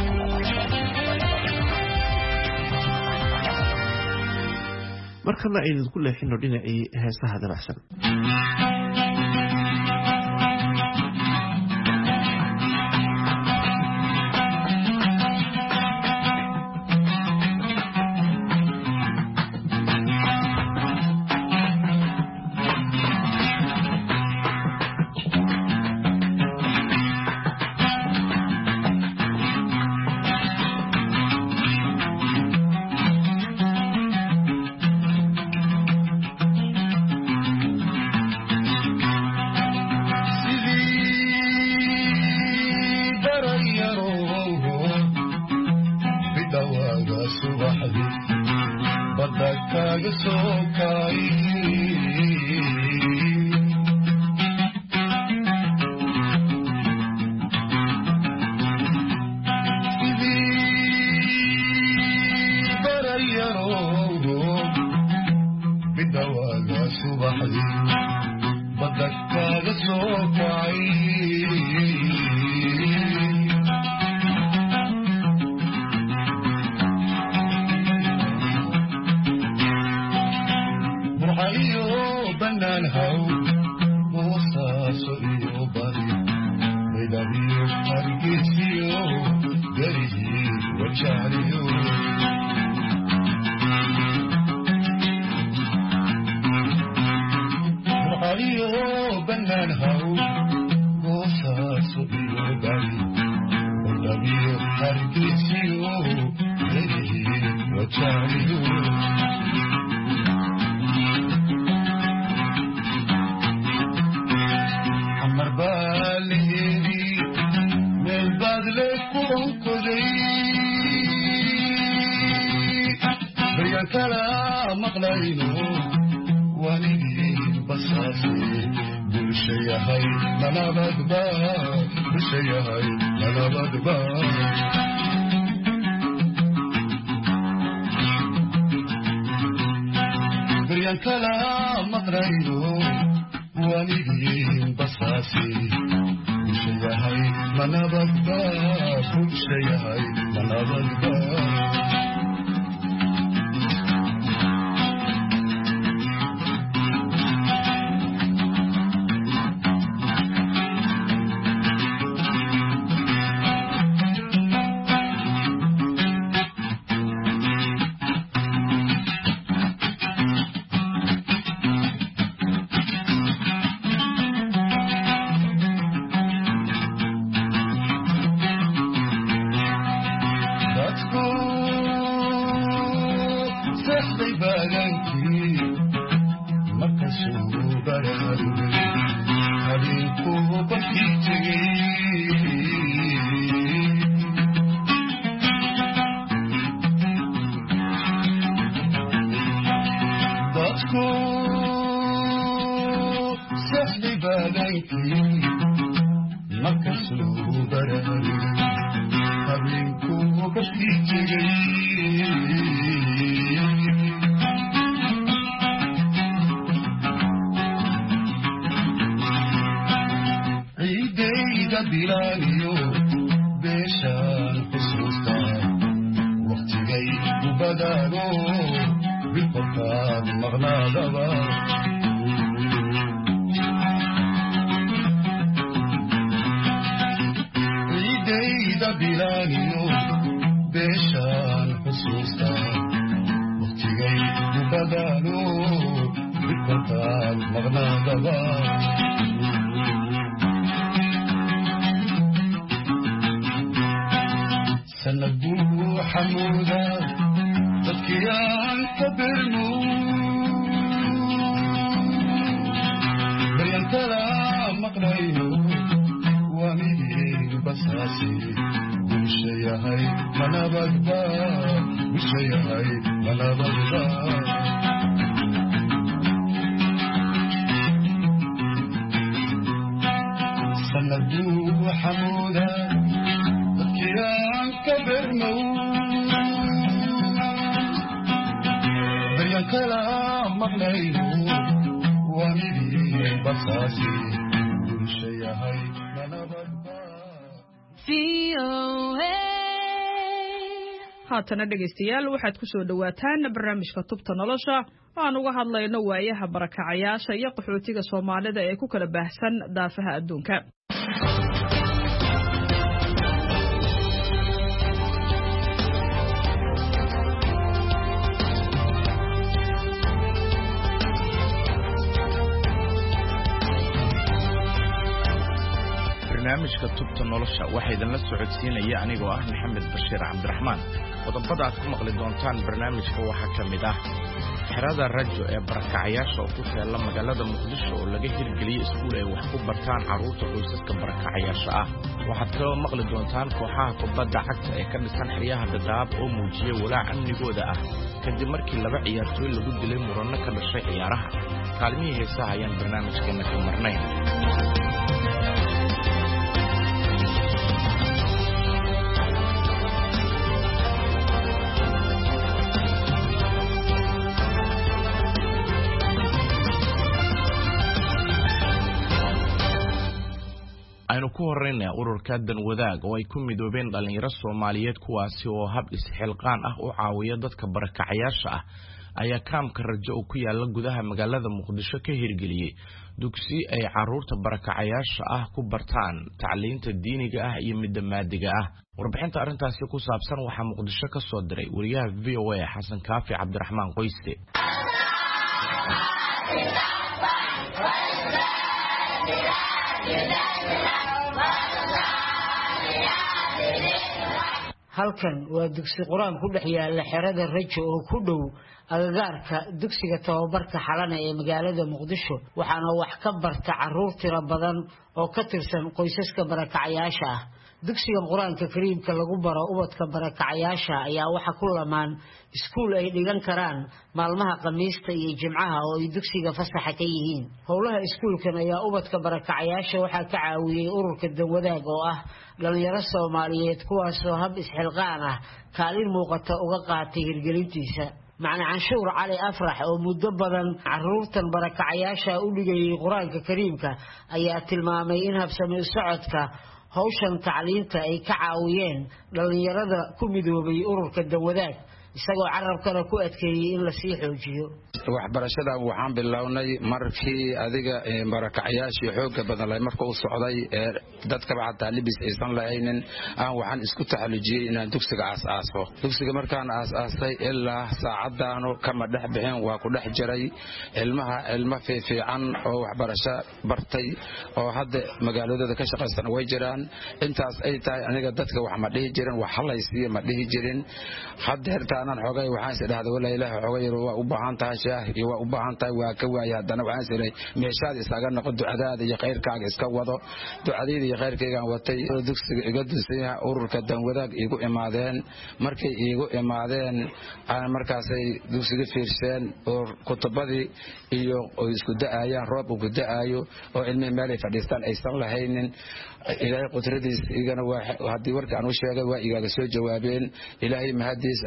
markana aynu ku leexino dhinacii heesaha dabacsan. bilaaniyo beeshaan xusuusta waqtigay u badaano bilkolkaad maqnaadaba ciidayda bilaaniyo beeshaan xusuusta waqtigay u badaano bilkolkaad maqnaadaba sanaduu xamuuda dadkiyaan ka birnu baryankala maqnayno waa midii basaasi bulsha yahay manabadba bulsha yahay manabadba sanaduu xamuuda dadkiyaan ka birnu baryankala maqnayno waa midii basaasi bulsha yahay manabadba haatana dhegaystayaal waxaad ku soo dhowaataan barnaamijka tubta nolosha oo aan uga hadlayno waayaha barakacayaasha iyo qaxootiga soomaalida ee ku kala baahsan daafaha adduunka. barnaamijka tubta nolosha waxaa idinla socodsiinaya anigoo ah maxamed bashiir cabdiraxmaan. qodobada aad ku maqli doontaan barnaamijka waxaa ka mid ah xerada rajo ee barakacayaasha oo ku taalla magaalada muqdisho oo laga hirgeliyey iskuul ay wax ku bartaan carruurta qoysaska barakacayaasha ah. waxaad kaloo maqli doontaan kooxaha kubadda cagta ee ka dhisan xeryaha dadaab oo muujiyey walaac amnigooda ah kadib markii 2 ciyaartooy lagu dilay muranno ka dhashay ciyaaraha. kaalmihii heesaha ayaan barnaamijkeena ka marnayn. aynu ku horreynaa ururka dan wadaag oo ay ku midoobeen dhalinyaro Soomaaliyeed kuwaasi oo hab isxilqaan ah u caawiya dadka barakacayaasha ah ayaa kaamka rajo oo ku yaala gudaha magaalada Muqdisho ka hirgeliyay dugsi ay carruurta barakacayaasha ah ku bartaan tacliinta diiniga ah iyo mid maadiga ah. warbixinta arrintaasi ku saabsan waxaa Muqdisho ka soo diray wariyaha VOA Xasan Kaafi Cabdiraxmaan Qoyste. halkan waa dugsi quraan ku dhex yaala xerada rajo oo ku dhow agagaarka dugsiga tababarka xalana ee magaalada Muqdisho waxaana wax ka barta carruur tiro badan oo ka tirsan qoysaska barakacayaasha ah. dugsiga quraanka kariimka lagu baro ubadka barakacayaasha ayaa waxa ku lamaan iskuul ay dhigan karaan maalmaha Khamiista iyo Jimcaha oo ay dugsiga fasaxa ka yihiin. howlaha iskuulkan ayaa ubadka barakacayaasha waxa ka caawiyay ururka dan wadaag oo ah dhalinyaro Soomaaliyeed kuwaas oo hab isxilqaan ah kaalin muuqata uga qaatay hirgelintiisa. macna canshuur cali afrax oo muddo badan carruurtan barakacayaasha u dhigayay quraanka kariimka ayaa tilmaamay in habsami u socodka hawshan tacliinta ay ka caawiyeen dhalinyarada ku midoobay ururka dan wadaag isagoo carabkana ku adkeeyay in la sii xoojiyo. waxbarashada waxaan bilownay markii adiga barakacayaashii xooga badan leh markii uu socday dadka xataa libis aysan lahaynin aan waxaan isku taxalujiyay inaan dugsiga aasaaso. dugsiga markaan aasaasay ilaa saacadaanu kama dhex bixin waa ku dhex jiray ilma fiican oo waxbarasho bartay oo hadda magaaladooda ka shaqaystaan way jiraan. intaas ay tahay aniga dadka wax ma dhihi jirin wax halaysiyo ma dhihi jirin. hadda aanan xogay waxaan isdhaahday wala ilaahay xogay waa u baahan tahay shaah iyo waa u baahan tahay waa ka waaya haddana waxaan isdhahay meeshaad isaga noqon ducadaada iyo khayrkaaga iska wado. ducadayda iyo khayrkaygaan watay dugsiga iga dusay ururka dan wadaag igu imaadeen. markay igu imaadeen aan markaasay dugsiga fiirsheen oo kutubadii iyo isku da'ayaan roob ugu da'ayo oo ilmi meel ay fadhiistaan aysan lahaynin. ilaahay qudradiis igana waa hadii warka aan u sheegay waa igaaga soo jawaabeen. ilaahay mahadiis ayagana waa u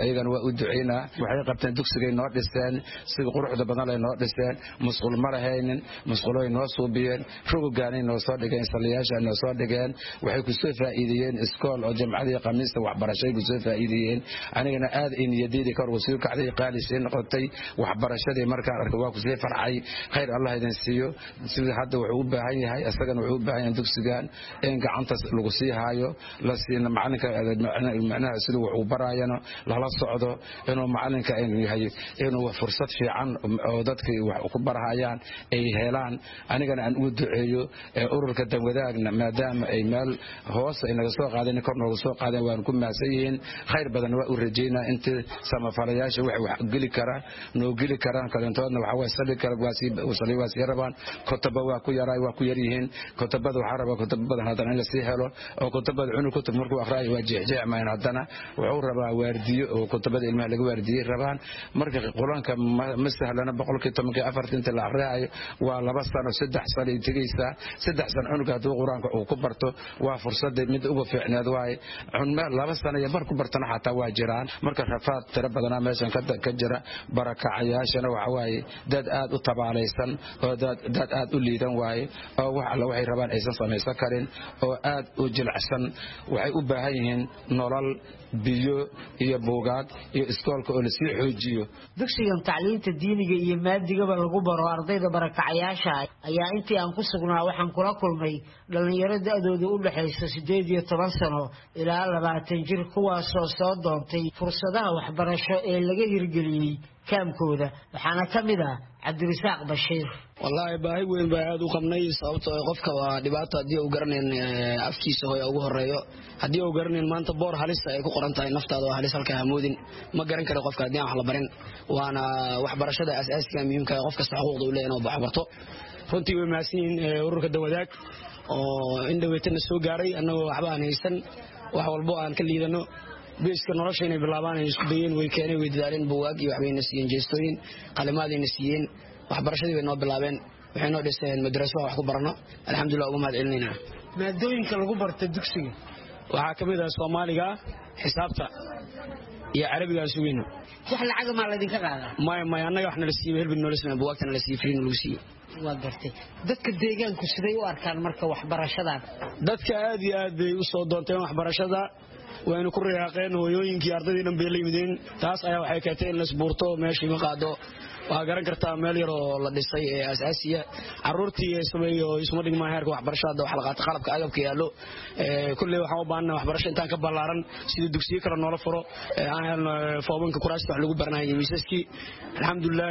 u duceynaa waxay qabteen dugsigay noo dhiseen sida quruxda badan ay noo dhiseen musqul ma lahaynin musquloy noo suubiyeen rugugaanay noo soo dhigeen saliyaasha noo soo dhigeen waxay ku soo faa'iideeyeen iskool oo jamcadii khamiista waxbarashay ku soo faa'iideeyeen anigana aad in yadiidi kor ugu soo kacday qaalisay noqotay waxbarashadii markaan arkay waa ku soo farxay khayr Allah idin siiyo sida hadda wuxuu u baahan yahay asagana wuxuu u baahan yahay dugsigan in gacanta lagu sii haayo la siina macalinka macnaha sida wuxuu baraayana la socdo inuu macalinka yahay inuu fursad fiican oo dadkii wax ku barahayaan ay helaan anigana aan u duceeyo ururka danwadaagna maadaama ay meel hoos ay naga soo qaadeen kor nooga soo qaadeen waan ku maasayiin khayr badan waa u rajeynaa inta samafalayaasha wax geli kara noo geli karaan kalantoodna waxa way sabi kara waasi rabaan kutaba waa ku yaray waa ku yar yihiin kutabada waxa rabaa kutabada haddana in la sii helo oo kutabada cunug kutub markuu aqraayo waa jeexjeexmaan haddana wuxuu rabaa waardiyo oo kutabada ilmaha laga waardiyay rabaan marka qulanka ma sahlana 14 inta la aqraayo waa 2 sano 3 sano ay tagaysaa 3 sano cunug hadduu quraanka uu ku barto waa fursad mid ugu fiicneed waay cunma 2 sano iyo bar ku bartana xataa waa jiraan marka rafaad tira badan meeshan ka jira barakacayaashana waxa waaye dad aad u tabaalaysan oo dad aad u liidan waay oo wax alla waxay rabaan aysan samaysan karin oo aad u jilacsan waxay u baahan yihiin nolol biyo iyo buugaag iyo iskoolka oo la sii xoojiyo dugsigan tacliinta diiniga iyo maadigaba lagu baro ardayda barakacayaasha ayaa intii aan ku sugnaa waxaan kula kulmay dhalinyaro da'doodu u dhaxayso 18 sano ilaa 20 jir kuwaasoo soo doontay fursadaha waxbarasho ee laga hirgeliyay kaamkooda waxaana ka mid ah Cabdirasaaq Bashiir wallahi baahi weyn baa aad u qabnay sababtoo qofka waa dhibaato hadii uu garaneen afkiisa hooyo ugu horeeyo hadii uu garaneen maanta boor halis ay ku qoran tahay naftaada waa halis halka hamoodin ma garan karo qofka hadii aan wax la barin waana waxbarashada asaasiga muhiimka ah qofka xuquuqda u leeyahay inuu wax barto runtii way maasiin ururka dawadaag oo indhaweetana soo gaaray annagoo waxba aan haysan wax walbo aan ka liidano beeska nolosha inay bilaabaan ay isku dayeen way keenay way dadaaleen buugaag iyo waxbayna siiyeen jeestooyin qalimaadayna siiyeen waxbarashadii way noo bilaabeen waxay noo dhiseen madraso wax ku barano alxamdulillah ugu mahad celinayna maadooyinka lagu barto dugsiga waxaa kamid ah Soomaaliga xisaabta iyo Carabiga suuqina wax lacag ma la idinka qaadaa ma annaga wax nala siiyay helbin nolosna buugaagtana la siiyay free lagu siiyay waa gartay dadka deegaanku siday u arkaan marka waxbarashada dadka aad iyo aad bay u soo doonteen waxbarashada وأنا كل رياقين ويوين كي أرضي نبيلي مدين تاس أيه وحكايتين لسبورتو ماشي مقعدو وأقرن كرتا مليرو لديسي أساسية عرورتي اسمه دين ما هيرك وحبرشاد وحلقات قلب كأجب كيالو كل وحوب عنا وحبرش إنت كبلارن سيد دكسي كرنا نور فرو أنا فوبن كراش تحلو برنامج ميسكي الحمد لله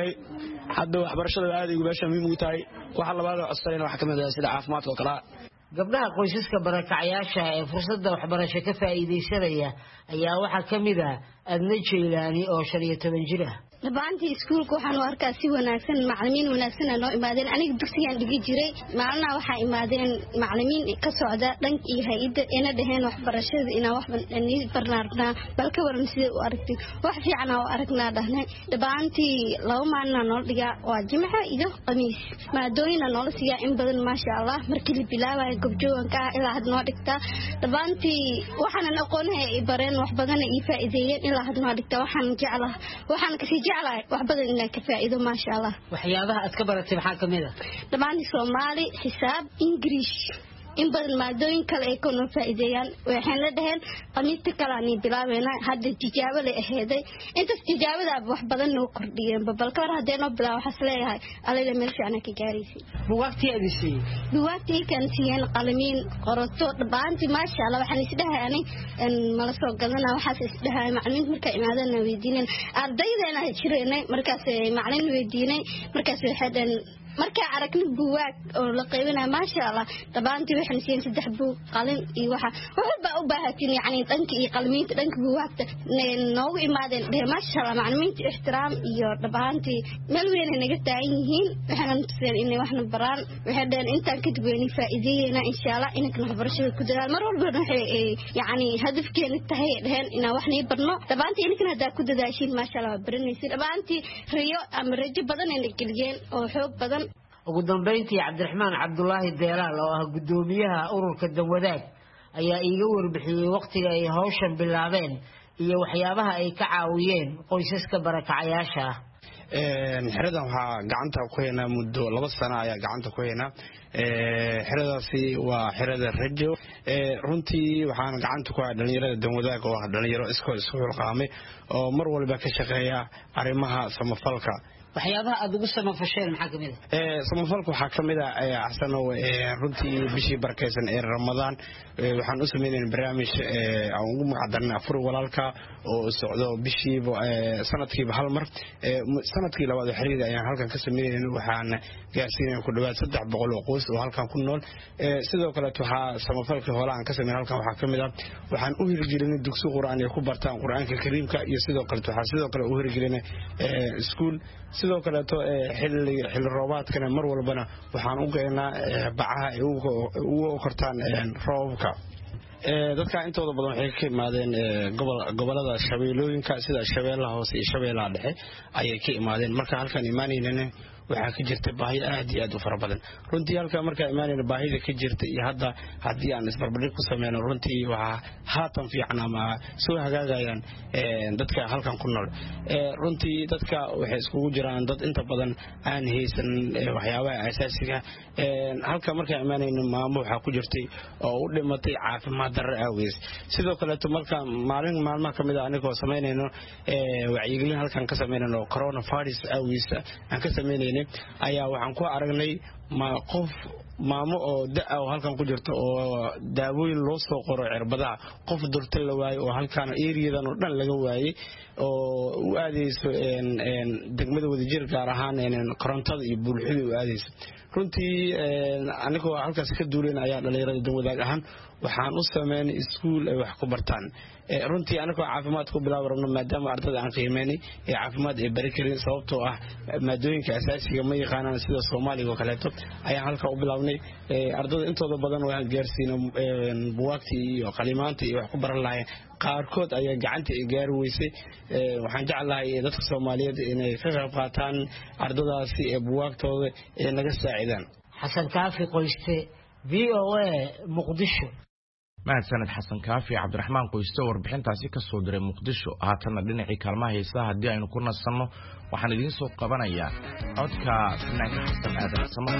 حد وحبرشاد هذه وباشا مين متاعي وحلا بعد أصلين وحكمة سيد عافمات وكلا gabdhaha qoysaska barakacayaasha ee fursadda waxbarasho ka faa'iideysanaya ayaa waxa kamid ah adna Jeylaani oo 15 jir ah labaantii iskuulka waxaan u arkaa si wanaagsan macallimiin wanaagsan oo imaadeen aniga dugsigan dhigi jiray maalna waxa imaadeen macallimiin ka socda dhanka iyo hay'adda ina dhaheen waxbarashada ina wax barnaamijna balka waran sida u aragtay wax fiican oo aragnaa dhahnay labaantii laba maalin oo dhiga waa jimca iyo khamiis maadooyina noo siiya in badan ma sha Allah markii la bilaabay gobjoonka ilaa had noo dhigta labaantii waxaan aqoonay bareen wax badan ay faa'iideeyeen ilaa had noo dhigta waxaan jeclahay waxaan ka wax badan inaan ka faa'iido ma sha Allah waxyaabaha aad ka baratay maxaa kamid ah dhamaan Soomaali xisaab Ingiriis in badan maadooyin kale ay kono faa'iideeyaan waxaan la dhahay qamiista kale aan bilaabeyna hadda tijaabo la aheeday inta tijaabada wax badan noo kordhiyeen balka war hadee noo bilaabo waxa leeyahay alayda meel fiican ka gaaraysi buugagtii kan siiyeen qalimiin qorato dhabaantii ma sha Allah waxaan isdhahay mala soo galana waxa isdhahay macallin marka imaadana weydiineen ardaydeena jireenay markaas macallin weydiinay markaas waxaan marka aragna buugaag oo la qaybinayo ma sha Allah tabaantii waxaan siin 3 buug qalin iyo waxa u baahatin yani dhanka iyo qalmiinta dhanka buugaagta noogu imaadeen dheer ma sha Allah macallimiinta ixtiraam iyo tabaantii meel weyn naga taagan yihiin waxaan tuseen inay waxna baraan waxay dheen intaan ka dibeyni faa'iideeyna insha Allah inaan waxbarashada ku dadaal mar walba waxay yani hadafkeena tahay dheen ina waxna barno tabaantii inaan hada ku dadaashin ma sha Allah baranaysid tabaantii riyo ama rajo badan ay geliyeen oo xoog badan ugu dambeyntii Cabdiraxmaan Cabdullaahi Deelaal oo ah gudoomiyaha ururka Danwadaag ayaa iiga warbixiyay waqtiga ay hawshan bilaabeen iyo waxyaabaha ay ka caawiyeen qoysaska barakacayaasha ah. xeradan waxaa gacanta ku haynaa muddo 2 sano ayaa gacanta ku haynaa. xeradaasi waa xerada rajo. runtii waxaan gacanta ku hayaa dhalinyarada danwadaag oo ah dhalinyaro isku xilqaamay oo mar walba ka shaqeeya arrimaha samafalka. waxyaabaha aad ugu samafasheen maxaa kamid ah? samafalka waxaa kamid ah axsanow runtii bishii barakeysan ee Ramadaan waxaan u sameeyay barnaamij aan ugu magacdarnay afur walaalka oo socdo bishiiba sanadkiiba hal mar. sanadkii labaad xiriir ayaan halkan ka sameeyay waxaan gaarsiinay ku dhawaad 300 oo qoys oo halkan ku nool. sidoo kale waxaa samafalka hoolaan ka sameeyay halkan waxaa kamid ah waxaan u hirgelinay dugsi quraan ay ku bartaan quraanka kariimka iyo sidoo kale waxaa sidoo kale u hirgelinay iskuul. sidoo kale xilli roobaadkana mar walbana waxaan u geynaa bacaha ay ugu kortaan roobka. dadka intooda badan waxay ka imaadeen gobolada shabeellooyinka sida Shabeellaha Hoose iyo Shabeellaha Dhexe ayay ka imaadeen. marka halkan imaanayna waxaa ka jirta baahi aad iyo aad u fara badan. runtii halka marka imaanayna baahida ka jirta iyo hadda hadii aan isbarbardhig ku sameeyno runtii waxa haatan fiican ama soo hagaagayaan dadka halkan ku nool. runtii dadka waxay iskugu jiraan dad inta badan aan haysan waxyaabaha asaasiga. halka marka imaanayna maamo waxa ku jirtay oo u dhimatay caafimaad darro awgeed. sidoo kale marka maalmaha kamid ah anigoo sameeynayno wacyigelin halkan ka sameeynayno coronavirus awgeed aan ka sameeynayno ayaa waxaan ku aragnay qof maamo oo daa oo halkan ku jirto oo daawooyin loo soo qoro cirbadaha qof durta la waayay oo halkan eeriyadan oo dhan laga waayay oo u aadeyso degmada Wadajir gaar ahaan korontada iyo bulshada u aadeyso. runtii anigoo halkaas ka duuleen ayaa dhalinyarada danwadaag ahaan waxaan u sameeyay iskuul ay wax ku bartaan. runtii anigoo caafimaad ku bilaab rabno maadaama ardayda aan qiimeynay caafimaad ay bari karin sababtoo ah maadooyinka asaasiga ma yaqaanaan sida Soomaaliga oo kaleeto ayaan halka u bilaabnay. ardayda intooda badan waxaan gaarsiinay buugaagtii iyo qalimaantii wax ku baran lahayn qaarkood ayaa gacanta ay gaar weysay. waxaan jeclahay dadka Soomaaliyeed inay ka qayb qaataan ardaydaasi ee buugaagtooda ee naga saacidaan. xasan kaafi qoyste VOA Muqdisho. mahadsaned xasan kaafi cabdiraxmaan qoyste warbixintaasi ka soo diray Muqdisho. haatana dhinacii kaalmaha heesaha haddii aynu ku nasanno waxaan idiin soo qabanayaa codka fanaanka xasan aadan samad.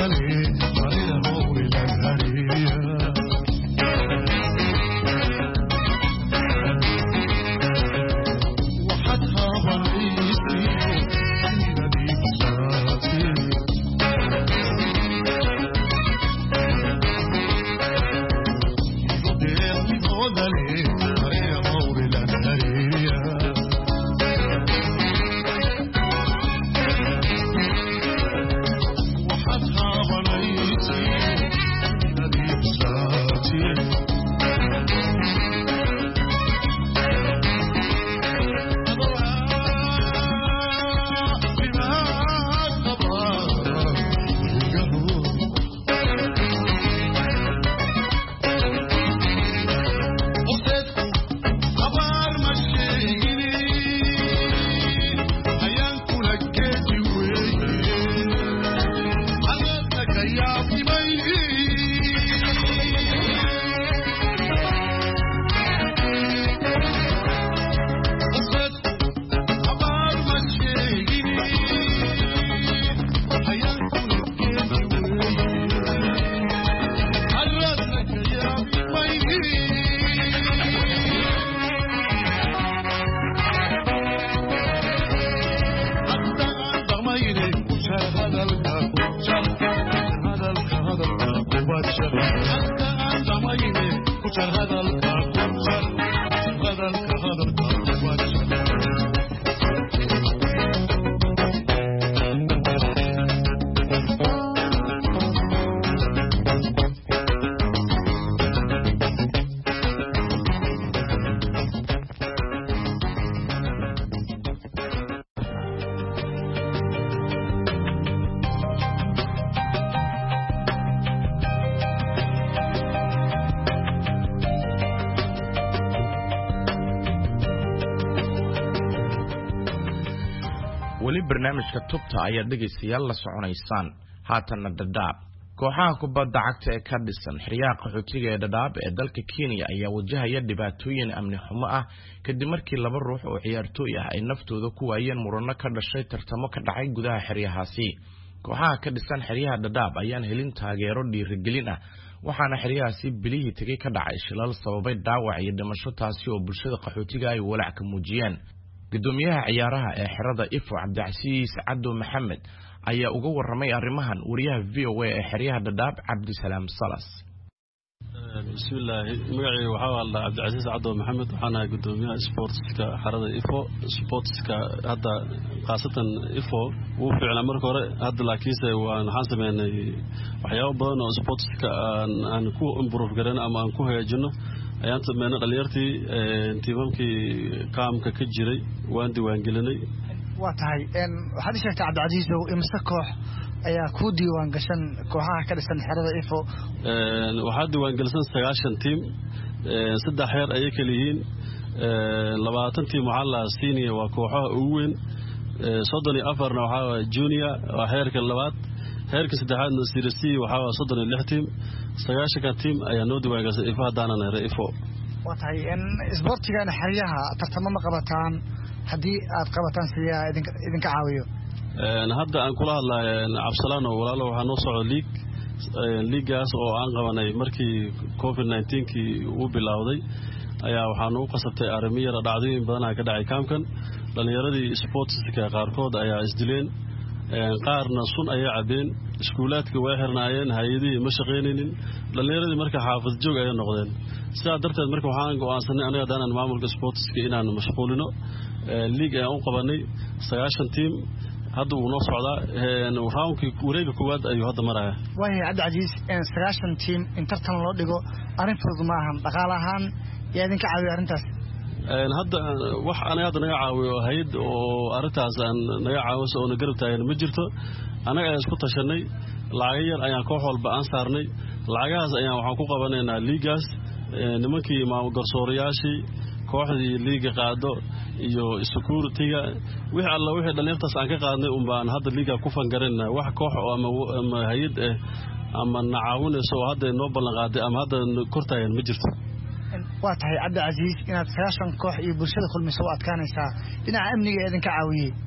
weli barnaamijka tubta ayaa dhegaystayaal la soconaysaan haatanna Dadaab kooxaha kubadda cagta ee ka dhisan xiriyaha qaxootiga ee Dadaab ee dalka Kenya ayaa wajahaya dhibaatooyin amni xumo ah kadib markii laba ruux oo ciyaartooy ah ay naftooda ku waayeen murano ka dhashay tartamo ka dhacay gudaha xiriyahaasi kooxaha ka dhisan xiriyaha Dadaab ayaan helin taageero dhiirigelin ah waxaana xiriyahaasi bilihii tagay ka dhacay shilal sababay dhaawac iyo dhimasho taasi oo bulshada qaxootiga ay walaac ka muujiyeen gudoomiyaha ciyaaraha ee xirada Ifo Cabdicasiis Caddo Maxamed ayaa uga waramay arrimahan wariyaha VOA ee xiriyaha Dadaab Cabdisalaam Salas bismillaahi magacaygu waxa la Cabdicasiis Caddo Maxamed waxaana gudoomiyaha sportska xirada Ifo sportska hadda qaasatan Ifo uu fiicna markii hore hadda laakiinse waxaan sameynay waxyaabo badan oo sportska aan ku improve garan ama aan ku hagaajino ayaan sameynay dhalinyartii tiimamkii kaamka ka jiray waan diiwaan gelinay waa tahay waxaad sheegtay Cabdicasiis imsa koox ayaa ku diiwaan gashan kooxaha ka dhisan xirada Ifo waxaa diiwaan gelisan 9 tiim saddex heer ay kala yihiin 20 tiim waxa la senior waa kooxaha ugu weyn 34 waxa junior waa heerka labaad heerka saddexaadna series C waxa 36 tiim 9 tiim ayaa noo diiwaan gashay Ifo hadana Ifo waa tahay isboortiga xiriyaha tartamo ma qabataan haddii aad qabataan siyaa idinka caawiyo hadda aan kula hadlayo Cabsalaan oo walaalo waxa noo socdo liigaas oo aan qabanay markii COVID-19kii uu bilowday ayaa waxaan u qasabtay arrimiyada dhacdooyin badan ka dhacay kaamkan dhalinyaradii sportska qaarkood ayaa isdileen qaarna sun ayaa cabeen iskuulaadka way xirnaayeen hay'adihii ma shaqeynaynin dhalinyaradii marka xaafad joog ay noqdeen sidaa darteed marka waxaan go'aansanay aniga daanan maamulka sportska inaan mashquulino liig aan u qabanay 9 tiim hadda uu noo socdaa roundkii wareega koowaad ayuu hadda maraya waayahay Cabdicasiis 9 tiim in tartan loo dhigo arrin fudud ma ahan dhaqaale ahaan yaa idinka caawiyo arrintaas hadda wax anaga hadda naga caawiyo hay'ad oo arrintaas aan naga caawiso oo garab taagan ma jirto anaga ayaan isku tashanay lacag yar ayaan koox walba aan saarnay lacagahaas ayaan waxaan ku qabanaynaa liigaas nimankii maamul garsoorayaashii kooxdii liiga qaado iyo security-ga wixii alla wixii dhalinyartaas aan ka qaadnay baan hadda liiga ku fangareena wax koox ama hay'ad ama nacaawinayso hadda noo ballan qaaday ama hadda kortaagan ma jirto waa tahay Cabdicasiis inaad 9 koox iyo bulshada kulmiso adkaanaysaa dhinaca amniga idinka caawiyay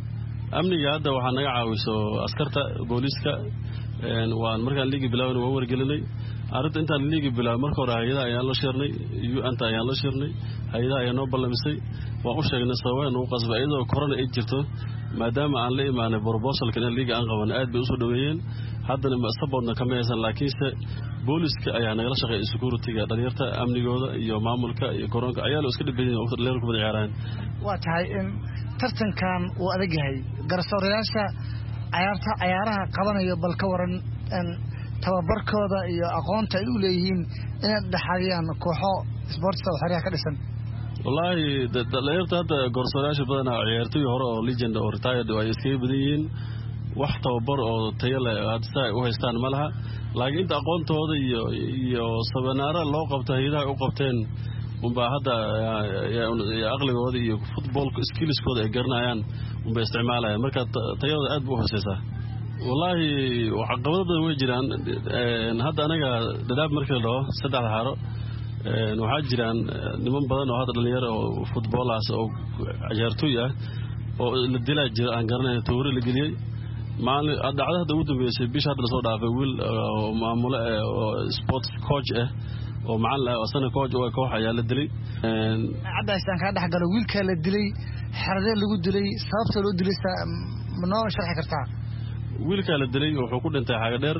amniga hadda waxaa naga caawiso askarta booliiska waan markaan liigi bilaawna waan wargelinay arrinta intaan liigi bilaaway marka hore hay'adaha ayaan la shirnay UN-ta ayaan la shirnay hay'adaha ayaa noo ballamisay waan u sheegnay sababay nagu qasbay iyadoo corona ay jirto maadaama aan la imaanay proposalka in liiga aan qaban aad bay u soo dhaweeyeen haddana sababna kama haysan laakiinse booliiska ayaa nagala shaqeeyay security-ga dhalinyarta amnigooda iyo maamulka iyo koronka ayaa loo iska dhibadeen oo leerku wada ciyaaraan waa tahay in tartankan uu adag yahay garsoorayaasha ciyaaraha qabanayo bal ka waran tababarkooda iyo aqoonta ay u leeyihiin inay dhaxaliyaan kooxo sportska xariiqa ka dhisan wallahi dhalinyarta hadda garsoorayaasha badan ciyaartoy hore oo legend oo retired ay iska badan yihiin wax tababar oo tayo leh hadda ay u haystaan malaha laakiin inta aqoontooda iyo sabanaara loo qabto hay'adaha u qabteen umba hadda aqligooda iyo football skillskooda ay garanayaan umba isticmaalayaan marka tayada aad u hooseysa wallahi waxa qabadada way jiraan hadda anaga dadaab markii la dhaho saddex xaro waxaa jiraan niman badan oo hadda dhalinyaro oo footballers oo ciyaartoy ah oo la dilaa jira aan garanayn toori la geliyay maalin dhacdada ugu dambeysay bisha hadda soo dhaafay wiil maamule oo sports coach ah oo macallin ah asana coach oo koox ayaa la dilay caddaysaan ka dhaxgalo wiilka la dilay xaradee lagu dilay sababta loo dilay ma noo sharxi kartaa wiilka la dilay wuxuu ku dhintay xaga dheer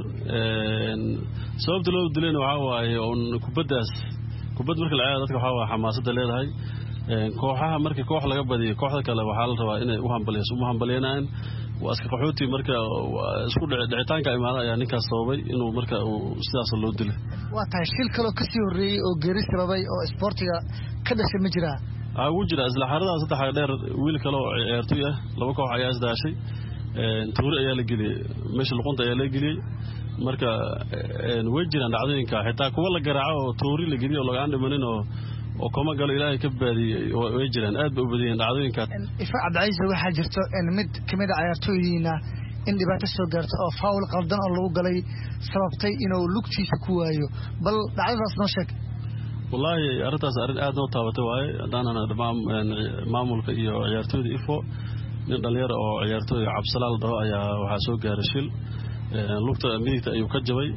sababta loo dilayna waxa waaye on kubaddaas kubad marka la ciyaaro dadka waxa waa xamaasada leedahay kooxaha markii koox laga badiyo kooxda kale waxaa la rabaa inay u hambalyeynayaan waa iska qaxooti marka isku dhicitaanka imaada ayaa ninkaas sababay inuu marka sidaas loo dilay waa tahay shil kale oo ka sii horreeyay oo geeri sababay oo sportiga ka dhashay ma jiraa wuu jira isla xaradaas saddex dheer wiil kale oo ciyaartoy ah laba koox ayaa isdaashay tuuri ayaa la geliyay meesha luqunta ayaa la geliyay marka way jiraan dhacdooyinka xitaa kuwa la garaaco oo tuuri la geliyo lagaan dhimanin oo koma galo ilaahay ka baadiyay way jiraan aad bay u badiyeen dhacdooyinka ifa abdaysa waxa jirto in mid kamid ah ciyaartooyina in dhibaato soo gaarto oo foul qaldan oo lagu galay sababtay inuu lugtiisa ku waayo bal dhacdadaas noo sheeg wallahi arrintaas arrin aad noo taabatay waaye haddaanana maamulka iyo ciyaartooyda ifo nin dhalinyaro oo ciyaartooy cabsalaal dhaho ayaa waxaa soo gaaray shil lugta midigta ayuu ka jabay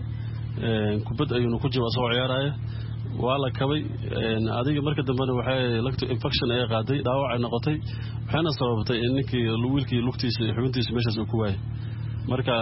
kubad ayuuna ku jabay asagoo ciyaaraya waa la kabay adiga marka dambena waxay lugta infection ay qaaday dhaawac ay noqotay waxayna sababtay in ninkii wiilkii lugtiisa xubintiisa meeshaas uu ku waayay marka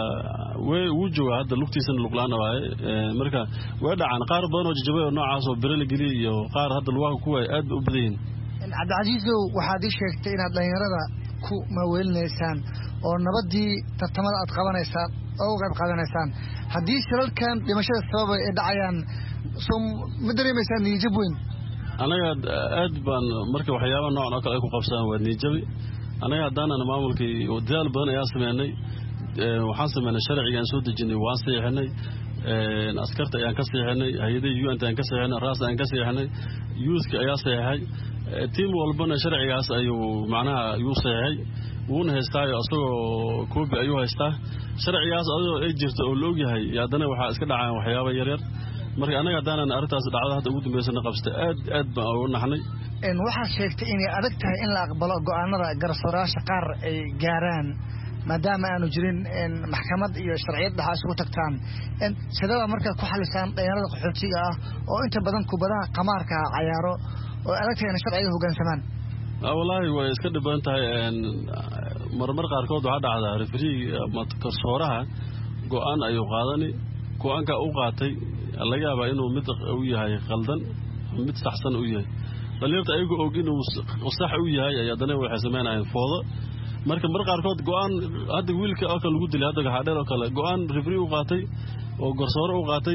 wuu joogaa hadda lugtiisana luglaana waaye marka way dhacaan qaar badan oo jajabay oo noocaas oo bere la geliyay iyo qaar hadda lugaha ku waayay aad bay u badan yihiin cabdicasiisow waxaad ii sheegtay inaad dhalinyarada ku maaweelinaysaan oo nabadii tartamada aad qabanaysaan oo qayb qaadanaysaan haddii shilalkan dhimashada sabab ay dhacayaan soo ma dareemaysaan niyajab weyn anaga aad baan marka waxyaabaha noocan oo kale ay ku qabsadaan waa niyajabi anaga haddaanana maamulkii dadaal badan ayaa sameynay waxaan sameynay sharcigaan soo dejinay waan saxiixinay askarta ayaan ka saxiixinay hay'adaha UN ayaan ka saxiixinay raas ayaan ka saxiixinay youthka ayaa saxiixay tiim walbana sharcigaas ayuu macnaha yuu saxiixay wuuna haystaayo asagoo koobi ayuu haystaa sharcigaas adoo ay jirto oo la ogyahay haddana waxaa iska dhacaan waxyaaba yaryar marka anaga haddaanan arrintaas dhacda hadda ugu dambeysana qabsta aad baan ugu naxnay waxaad sheegtay inay adag tahay in la aqbalo go'aanada garsoorayaasha qaar ay gaaraan maadaama aanu jirin maxkamad iyo sharciyad dhaxa isugu tagtaan sidaba markaad ku xalisaan dhalinyarada qaxootiga ah oo inta badan kubadaha qamaarka cayaaro oo adag tahay in sharciga hoggaansamaan wallaahi way iska dhib badan tahay marmar qaarkood waxaa dhacdaa referee ama garsooraha go'aan ayuu qaadani go'aanka u qaatay laga yaabaa inuu mid u yahay qaldan mid saxsan u yahay dhalinyarta ayagu og inuu sax u yahay ayaa haddana waxay samaynayaan foodo marka mar qaarkood go'aan hadda wiilka oo kale lagu dilay hadda gaxadheer oo kale go'aan referee u qaatay oo garsoore u qaatay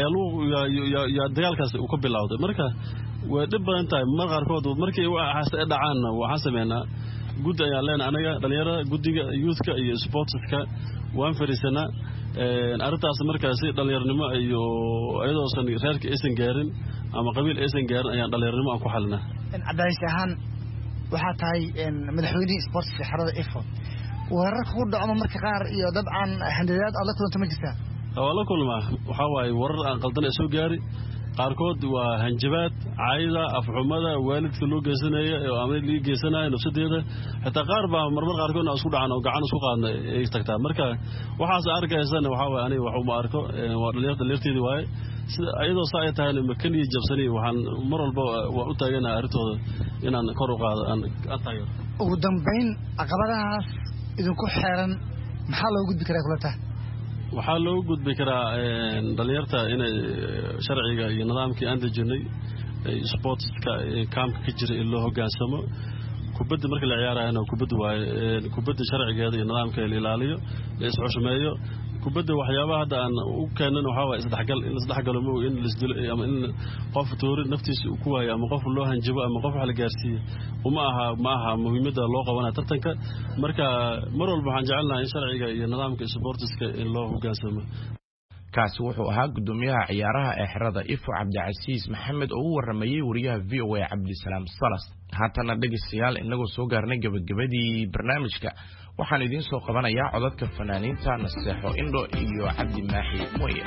ayaa dagaalkaas uu ka bilowday marka way dhib badan tahay mar qaarkood markii waxaas dhacaanna waxaan sameynaa guddi ayaan leenahay anaga dhalinyarada guddiga youthka iyo sportska waan fariisanaa arrintaas markaasi dhalinyarnimo iyo iyadoosan reerka aysan gaarin ama qabiil aysan gaarin ayaan dhalinyarnimo aan ku xalinaa cabdicasiis ahaan waxaa tahay madaxweynihii sportska xarada ifo weerarka ku dhaco marka qaar iyo dabcan handadaad aad la kulanta ma jirtaa waa la kulmaa waxaa waaye warar aan qaldan ee soo gaari qaarkood waa hanjabaad caayda afxumada waalidka loo geysanaya ama lii geysanaya nafsadeeda xitaa qaar baa marmar qaarkood isku dhacan oo gacan isku qaadna ay tagtaa marka waxaas arkaysana waxa way aniga wax uma arko waa dhalinyarteedii waaye ayadoo saa ay tahay makaniyo jabsani waxaan mar walba waa u taaganahay arrintooda inaan kor u qaado aan taageero ugu dambayn caqabadahaas idinku xeeran maxaa loo gudbi karaa kulata waxaa loogu gudbi karaa dhalinyarta inay sharciga iyo nidaamkii aan dejinay sportska kaamka ka jira in loo hogaansamo kubadda marka la ciyaarayana kubadda waaye kubadda sharcigeeda iyo nidaamkeeda la ilaaliyo la isxushmeeyo kubadda waxyaabaha hadda aan u keenan waxa waaye isdhexgalo ma in lisdilo ama in qof toori naftiisa ku waayo ama qof loo hanjabo ama qof wax la gaarsiiyo ma aha muhiimadda loo qabanayo tartanka marka mar walba waxaan jecelnahay in sharciga iyo nidaamka sportiska in loo hogaansamo kaasi wuxuu ahaa gudoomiyaha ciyaaraha ee xerada ifo cabdicasiis maxamed oo u waramayay wariyaha VOA Cabdisalaam Salas haatana dhageystayaal inagoo soo gaarnay gabagabadii barnaamijka waxaan idiin soo qabanayaa codadka fanaaniinta Naseexo Indho iyo Cabdi Maaxi Mooye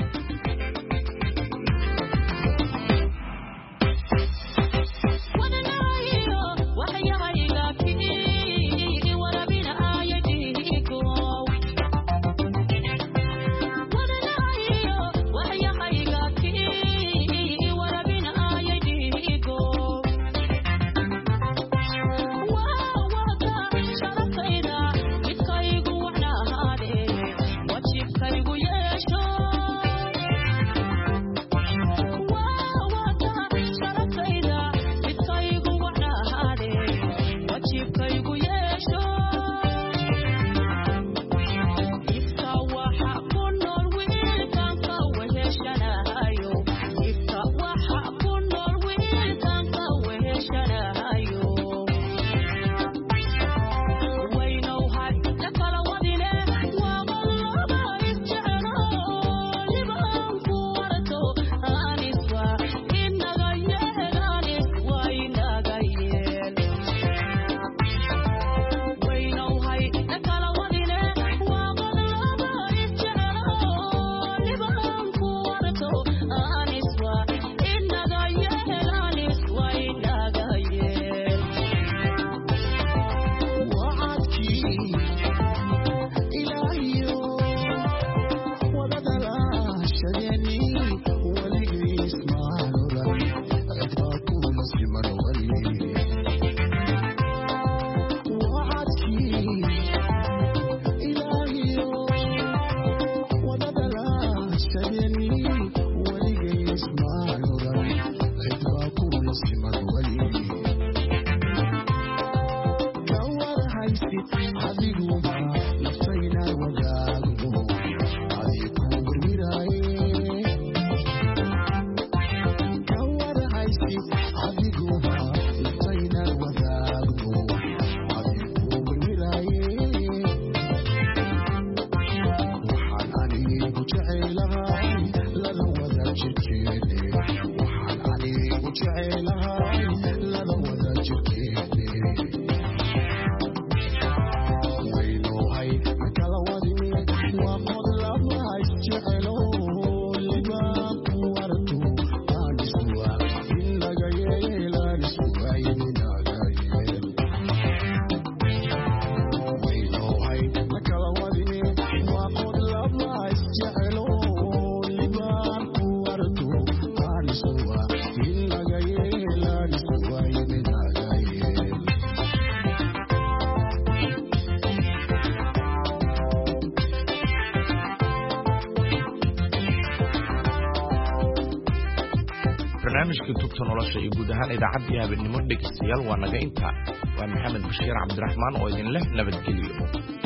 barnaamijka tubta nolosha iyo guud ahaan idaacadii habeenimo dhegeystayaal waa naga intaa waa maxamed bashiir cabdiraxmaan oo idin leh nabadgelyo